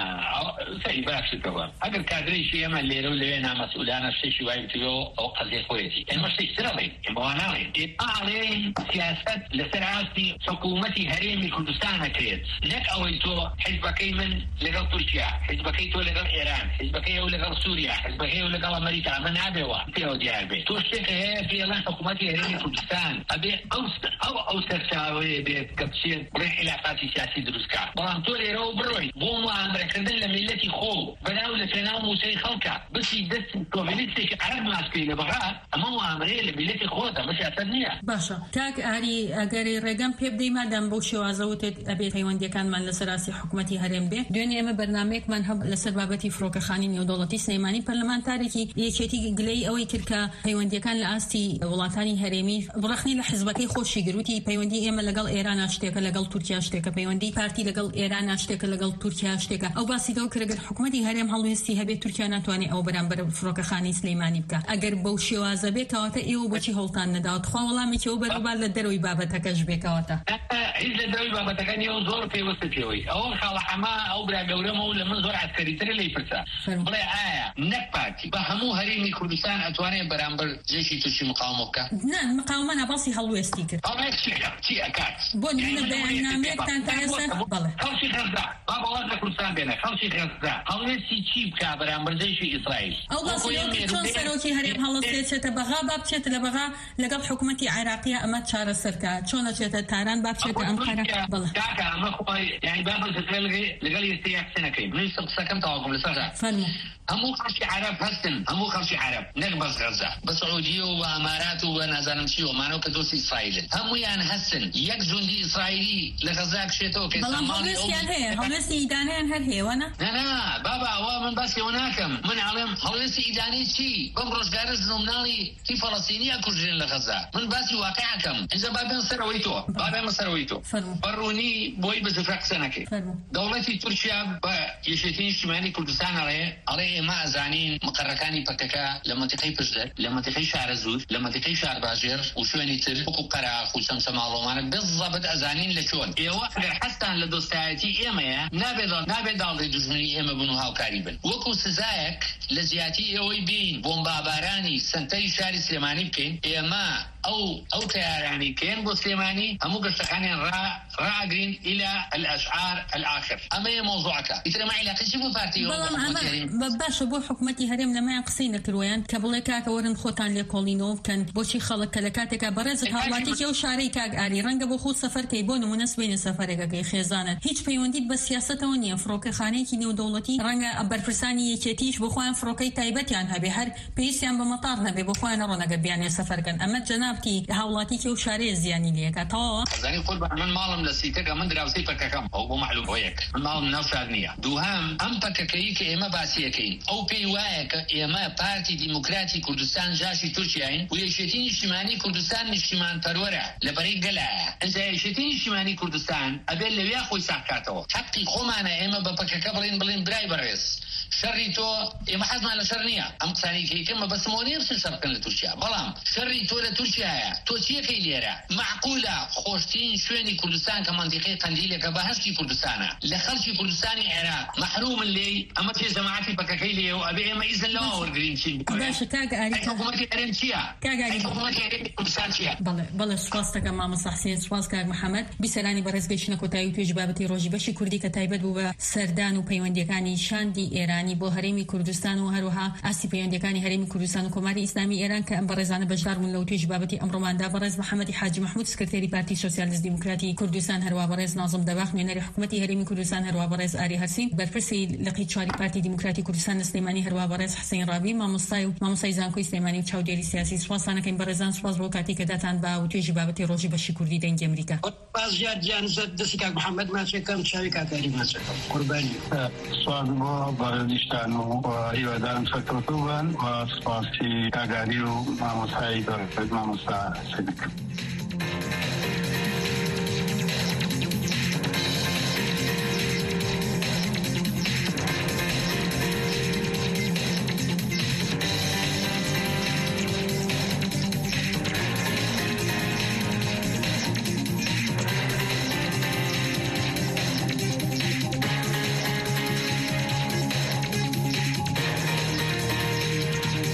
سەری باشتەوە ئەگەر کادرێکی ئێمە لێرە و لەوێ نامەسئولانە شتێکی وای بتوێ ئەو قەزیە خۆیەتی ئێمە شتێکی ترەڵێن ئێمەوە ناڵێن ئاڵێن سیاست لەسەر ئاستی حکوومەتی هەرێمی کوردستان ئەکرێت نەک ئەوەی تۆ حیزبەکەی من لەگەڵ تورکیا حیزبەکەی تۆ لەگەڵ ئێران حیزبەکەی ئەو لەگەڵ سووریا حیزبەکەی ئەو لەگەڵ ئەمریکا ئەمە نابێەوە پێوە دیار بێت تۆ شتێک هەیە فعلا حکوومەتی هەرێمی کوردستان ئەبێ ئەو سەرچاوەیە بێت کە بچێت بڵێ علاقاتی سیاسی دروستکە بەڵام تۆ لێرەوە بڕۆی بۆ موامرەکردن لە میلەتی خۆ بەناو لە پێناو موسەی خەڵکە بسی دەست کۆمیونیستێکی عەرەب ماسکەی لە بەغا ئەمە موامرەیە لە میلەتی خۆتە بە سیاست نییە باشە کاک ئاری ئەگەری ڕێگەم پێ بدەی مادام بەو شێوازەوتێت ئەبێ پەیوەندیەکانمان لەسەر ئاستی حکوومەتی هەرێم بێ دوێنێ ئێمە بەرنامەیەکمان هەب لەسەر بابەتی فڕۆکەخانی نێودەوڵەتی سلەیمانی پەرلەمانتارێکی یەکێتی گلەی ئەوەی کرد کە پەیوەندیەکان لە ئاستی وڵاتانی هەرێمی بڕەخنی لە حیزبەکەی خۆشی گروتی پەیوەندی ئێمە لەگەڵ ئێران شتێکە لەگەڵ تورکیا شتێکە پەیوەندی پارتی لەگەڵ ئێران شتێکە لەگەڵ تورکیا شتێکە ئەو باسی دەو کرد حکوومەتی هەرێم هەڵوێستی هەبێت تورکیا ناتوانێت ئەو بەرامبەر فڕۆکەخانی سلەیمانی بکە ئەگەر بەو شێوازە بێتەوەتە ئێوە بۆچی هەڵتان نەداوت خوا وەڵامێکی ئەو بەرەبار لە دەرەوەی بابەتەکەش بێکەوەتە هیچ لە دەرەوەی بابەتەکانی ئەو زۆر پێوەستە پێوەی ئەوە خاڵە حەما ئەو برا گەورەمە و لە من زۆر عسکەریترە لێی پرسە بڵێ ئایا نەک پارتی بە هەموو هەرێمی کوردستان ئەتوانێت بەرامبەر جێشی تووشی مقاومە بکە نه مقاومە نەباسی هەڵوێستی کرد چی ئەکات بۆ نمونە بەیاننامەیەکتان تا ئێستا بەڵێ خەڵکی غەزا با بەڵات لە کوردستان بێنە خەڵکی غەزا هەڵوێستی چی بکە بەرامبەر جێشی ئیسرائیل ئەو باسی چۆن سەرۆکی هەرێم هەڵەستێتێتە بەغا با بچێتە لە بەغا لەگەڵ حکوومەتی عێراقیە ئەمە چارەسەرکە چۆن ئەچێتە تاران با بچێتە ئەنقەرە بەڵێ کاکە ئەمە خۆی یعنی با بەرزەکە لەگەڵ ئێستەیە قسەنەکەین من قسەکەم تەواوکم لەسەردا هەموو خەڵکی عەرەب هەستن هەموو خەڵکی عەرەب نەک بەس غەزا بە سعودیە و بە ئەمارات و بە نازانم چی و مانەوە کە دۆستی ئیسرائیلن هەموویان هەستن یەک جوندی ئیسرائیلی لە غەزا بکشێتەوە کە بەڵام هەڵوێستیان هەیە هەڵوێستی ئیدانەیان هەر هەیەوە نا بابا ئەوە من باسیەوە ناکەم من ئاڵێم هەڵوێستی ئیدانەی چی بەم ڕۆژگارە زنۆمناڵی تی فەڵەستینیە کوژرێن لە غەزا من باسی واقعەکەم ئینجا با بێن سەرەوەی تۆ بەڕوونی بۆی بزفرە قسە نەکەی دەوڵەتی تورکیا بە یەکێتی نیشتیمانی کوردستان ئەڵێ ئێمە ئەزانین مقرەکانی پەکەکە لە مەنتیقەی پشدەر لە مەنتیقەی شارە زور لە مەنتیقەی شار باژێر و شوێنی تر وەکو قەراخ و سەمسەماڵۆمانە بزەبت ئەزانین لە چۆن ئێوە ئەگەر حەستان لە دۆستایەتی ئێمەیە نابێت داڵی دوژمنی ئێمە بن و هاوکاری بن وەکو سزایەک لە زیاتی ئێوەی بین بۆمبابارانی سنتەری شاری سلێمانی بکەین ئێمە ئەو تیارانی کێن بۆ سلێمانی هەموو گەشتەکانیان ڕاگرین إلى الأشعار الآخر ئەمە مۆزوعەکە ئیترەمە عیلاقیی بۆ پارتی باشە بۆ حکوومەتی هەرێم لەمایان قسەی نەکردویان کە بڵێ کاکە وەرن خۆتان لێ کۆڵینەوە بکەن بۆچی خەڵک کە لە کاتێکا بەڕێزت هاوڵاتیی ئەو شارەی کاک ئاری ڕەنگە بۆ خۆت سەفەرکەی بۆ نمونە سبەینە سەفەرێکەکەی خێزانن هیچ پەیوەندیت بە سیاسەتەوە نییە فڕۆکەخانەیەکی نێودەوڵەتی ڕەنگە بەرپرسانی یەکێتیش بۆ خۆیان فڕۆکەی تایبەتیان هەبێ هەر پێویستیان بە مەتار نەبێ بۆ خۆیان ڕۆنەگە بیانێ سەفەرکەن ئەمە جەنابتی هاوڵاتی ئەو شارەیە زیانی لێکاتەوە زانی خۆت من ماڵم لە سیتەکە من دراوسی پەکەکەم ئەو بۆ معلوم بۆ یەک من ماڵم ناو شار نییە دووهەم ئەم پەکەکەی کە ئێمە باسیەکەین ئەو پێی وایە کە ئێمە پارتی دیموکراتی کوردستان جاشی تورکیاین و یەکێتی نیشتیمانی کوردستان نیشتیمان پەروەرە لەبەرەی گەلایە ئەنجا یەکێتی نیشتیمانی کوردستان ئەبێت لەوێ خۆی ساحکاتەوە حەقی خۆمانە ئێمە بە پەکەکە بڵین برای بەڕێز شەڕی تۆ ئێمە حەزمان لە شەڕ نییە ئەم قسانی کەیکەمە بەسمەوە نیە بچین شەڕ بکەن لە تورکیا بەڵام شەڕی تۆ لە تورکیایە تۆ چیەکەی لێرە معقولە خۆشترین شوێنی کوردستان کە مەنتیقەی قەندیلێکە بەهەشتی کوردستانە لە خەڵکی کوردستانی عێراق محرومن لێی ئەمە پێ جەماعەتی پەکەکەی لێ و ئەبێ ئێمە ئیزن لەوە وەرگرین چین باشە کاکە ئاری حکوومەتی هەرێم چییە حکوومەتی هەرێمی کوردستان چییە بەڵێ سوپاس دەکەم مامۆستا حسین سوپاس کاک محەممەد بیسەرانی بەڕێزگەیشتنە کۆتایی و توێژ بابەتی ڕۆژی بەشی کوردی کە تایبەت بوو بە سەردان و پەیوەندیەکانی شاندی ئێرانی سلێمانی بۆ هەرێمی کوردستان و هەروەها ئاسی پەیوەندیەکانی هەرێمی کوردستان و کۆماری ئیسلامی ئێران کە ئەم بەڕێزانە بەشدار بوون لەو توێژی بابەتی ئەمڕۆماندا. بەڕێز محەممەدی حاجی محمود سکرتێری پارتی سۆسیالیست دیموکراتی کوردستان، هەروە بەڕێز نازم دەباخ نوێنەری حکوومەتی هەرێمی کوردستان، هەروە بەڕێز ئاری هەرسین بەرپرسی لقی چواری پارتی دیموکراتی کوردستان سلێمانی، هەروە بەڕێز حسین ڕابی مامۆستای زانکۆی سلێمانی و چاودێری سیاسی. سوپاسانەکەین بەڕێزان، سوپاس بۆ کاتی کە داتان با و توێژی بابەتی ڕۆژی بەشی کوردی دەنگی ئەمریکا. باز زیاد جانزت دەستی کاک محەممەد ماچێکم چاوی کاکاری ماچەکەم قوربانی سواد بۆ بەڕێزیشتان و هیوادارم سەرکەوتوو بن و سوپاسی کاگاری و مامۆستای بەڕێز مامۆستا سەدەکەم.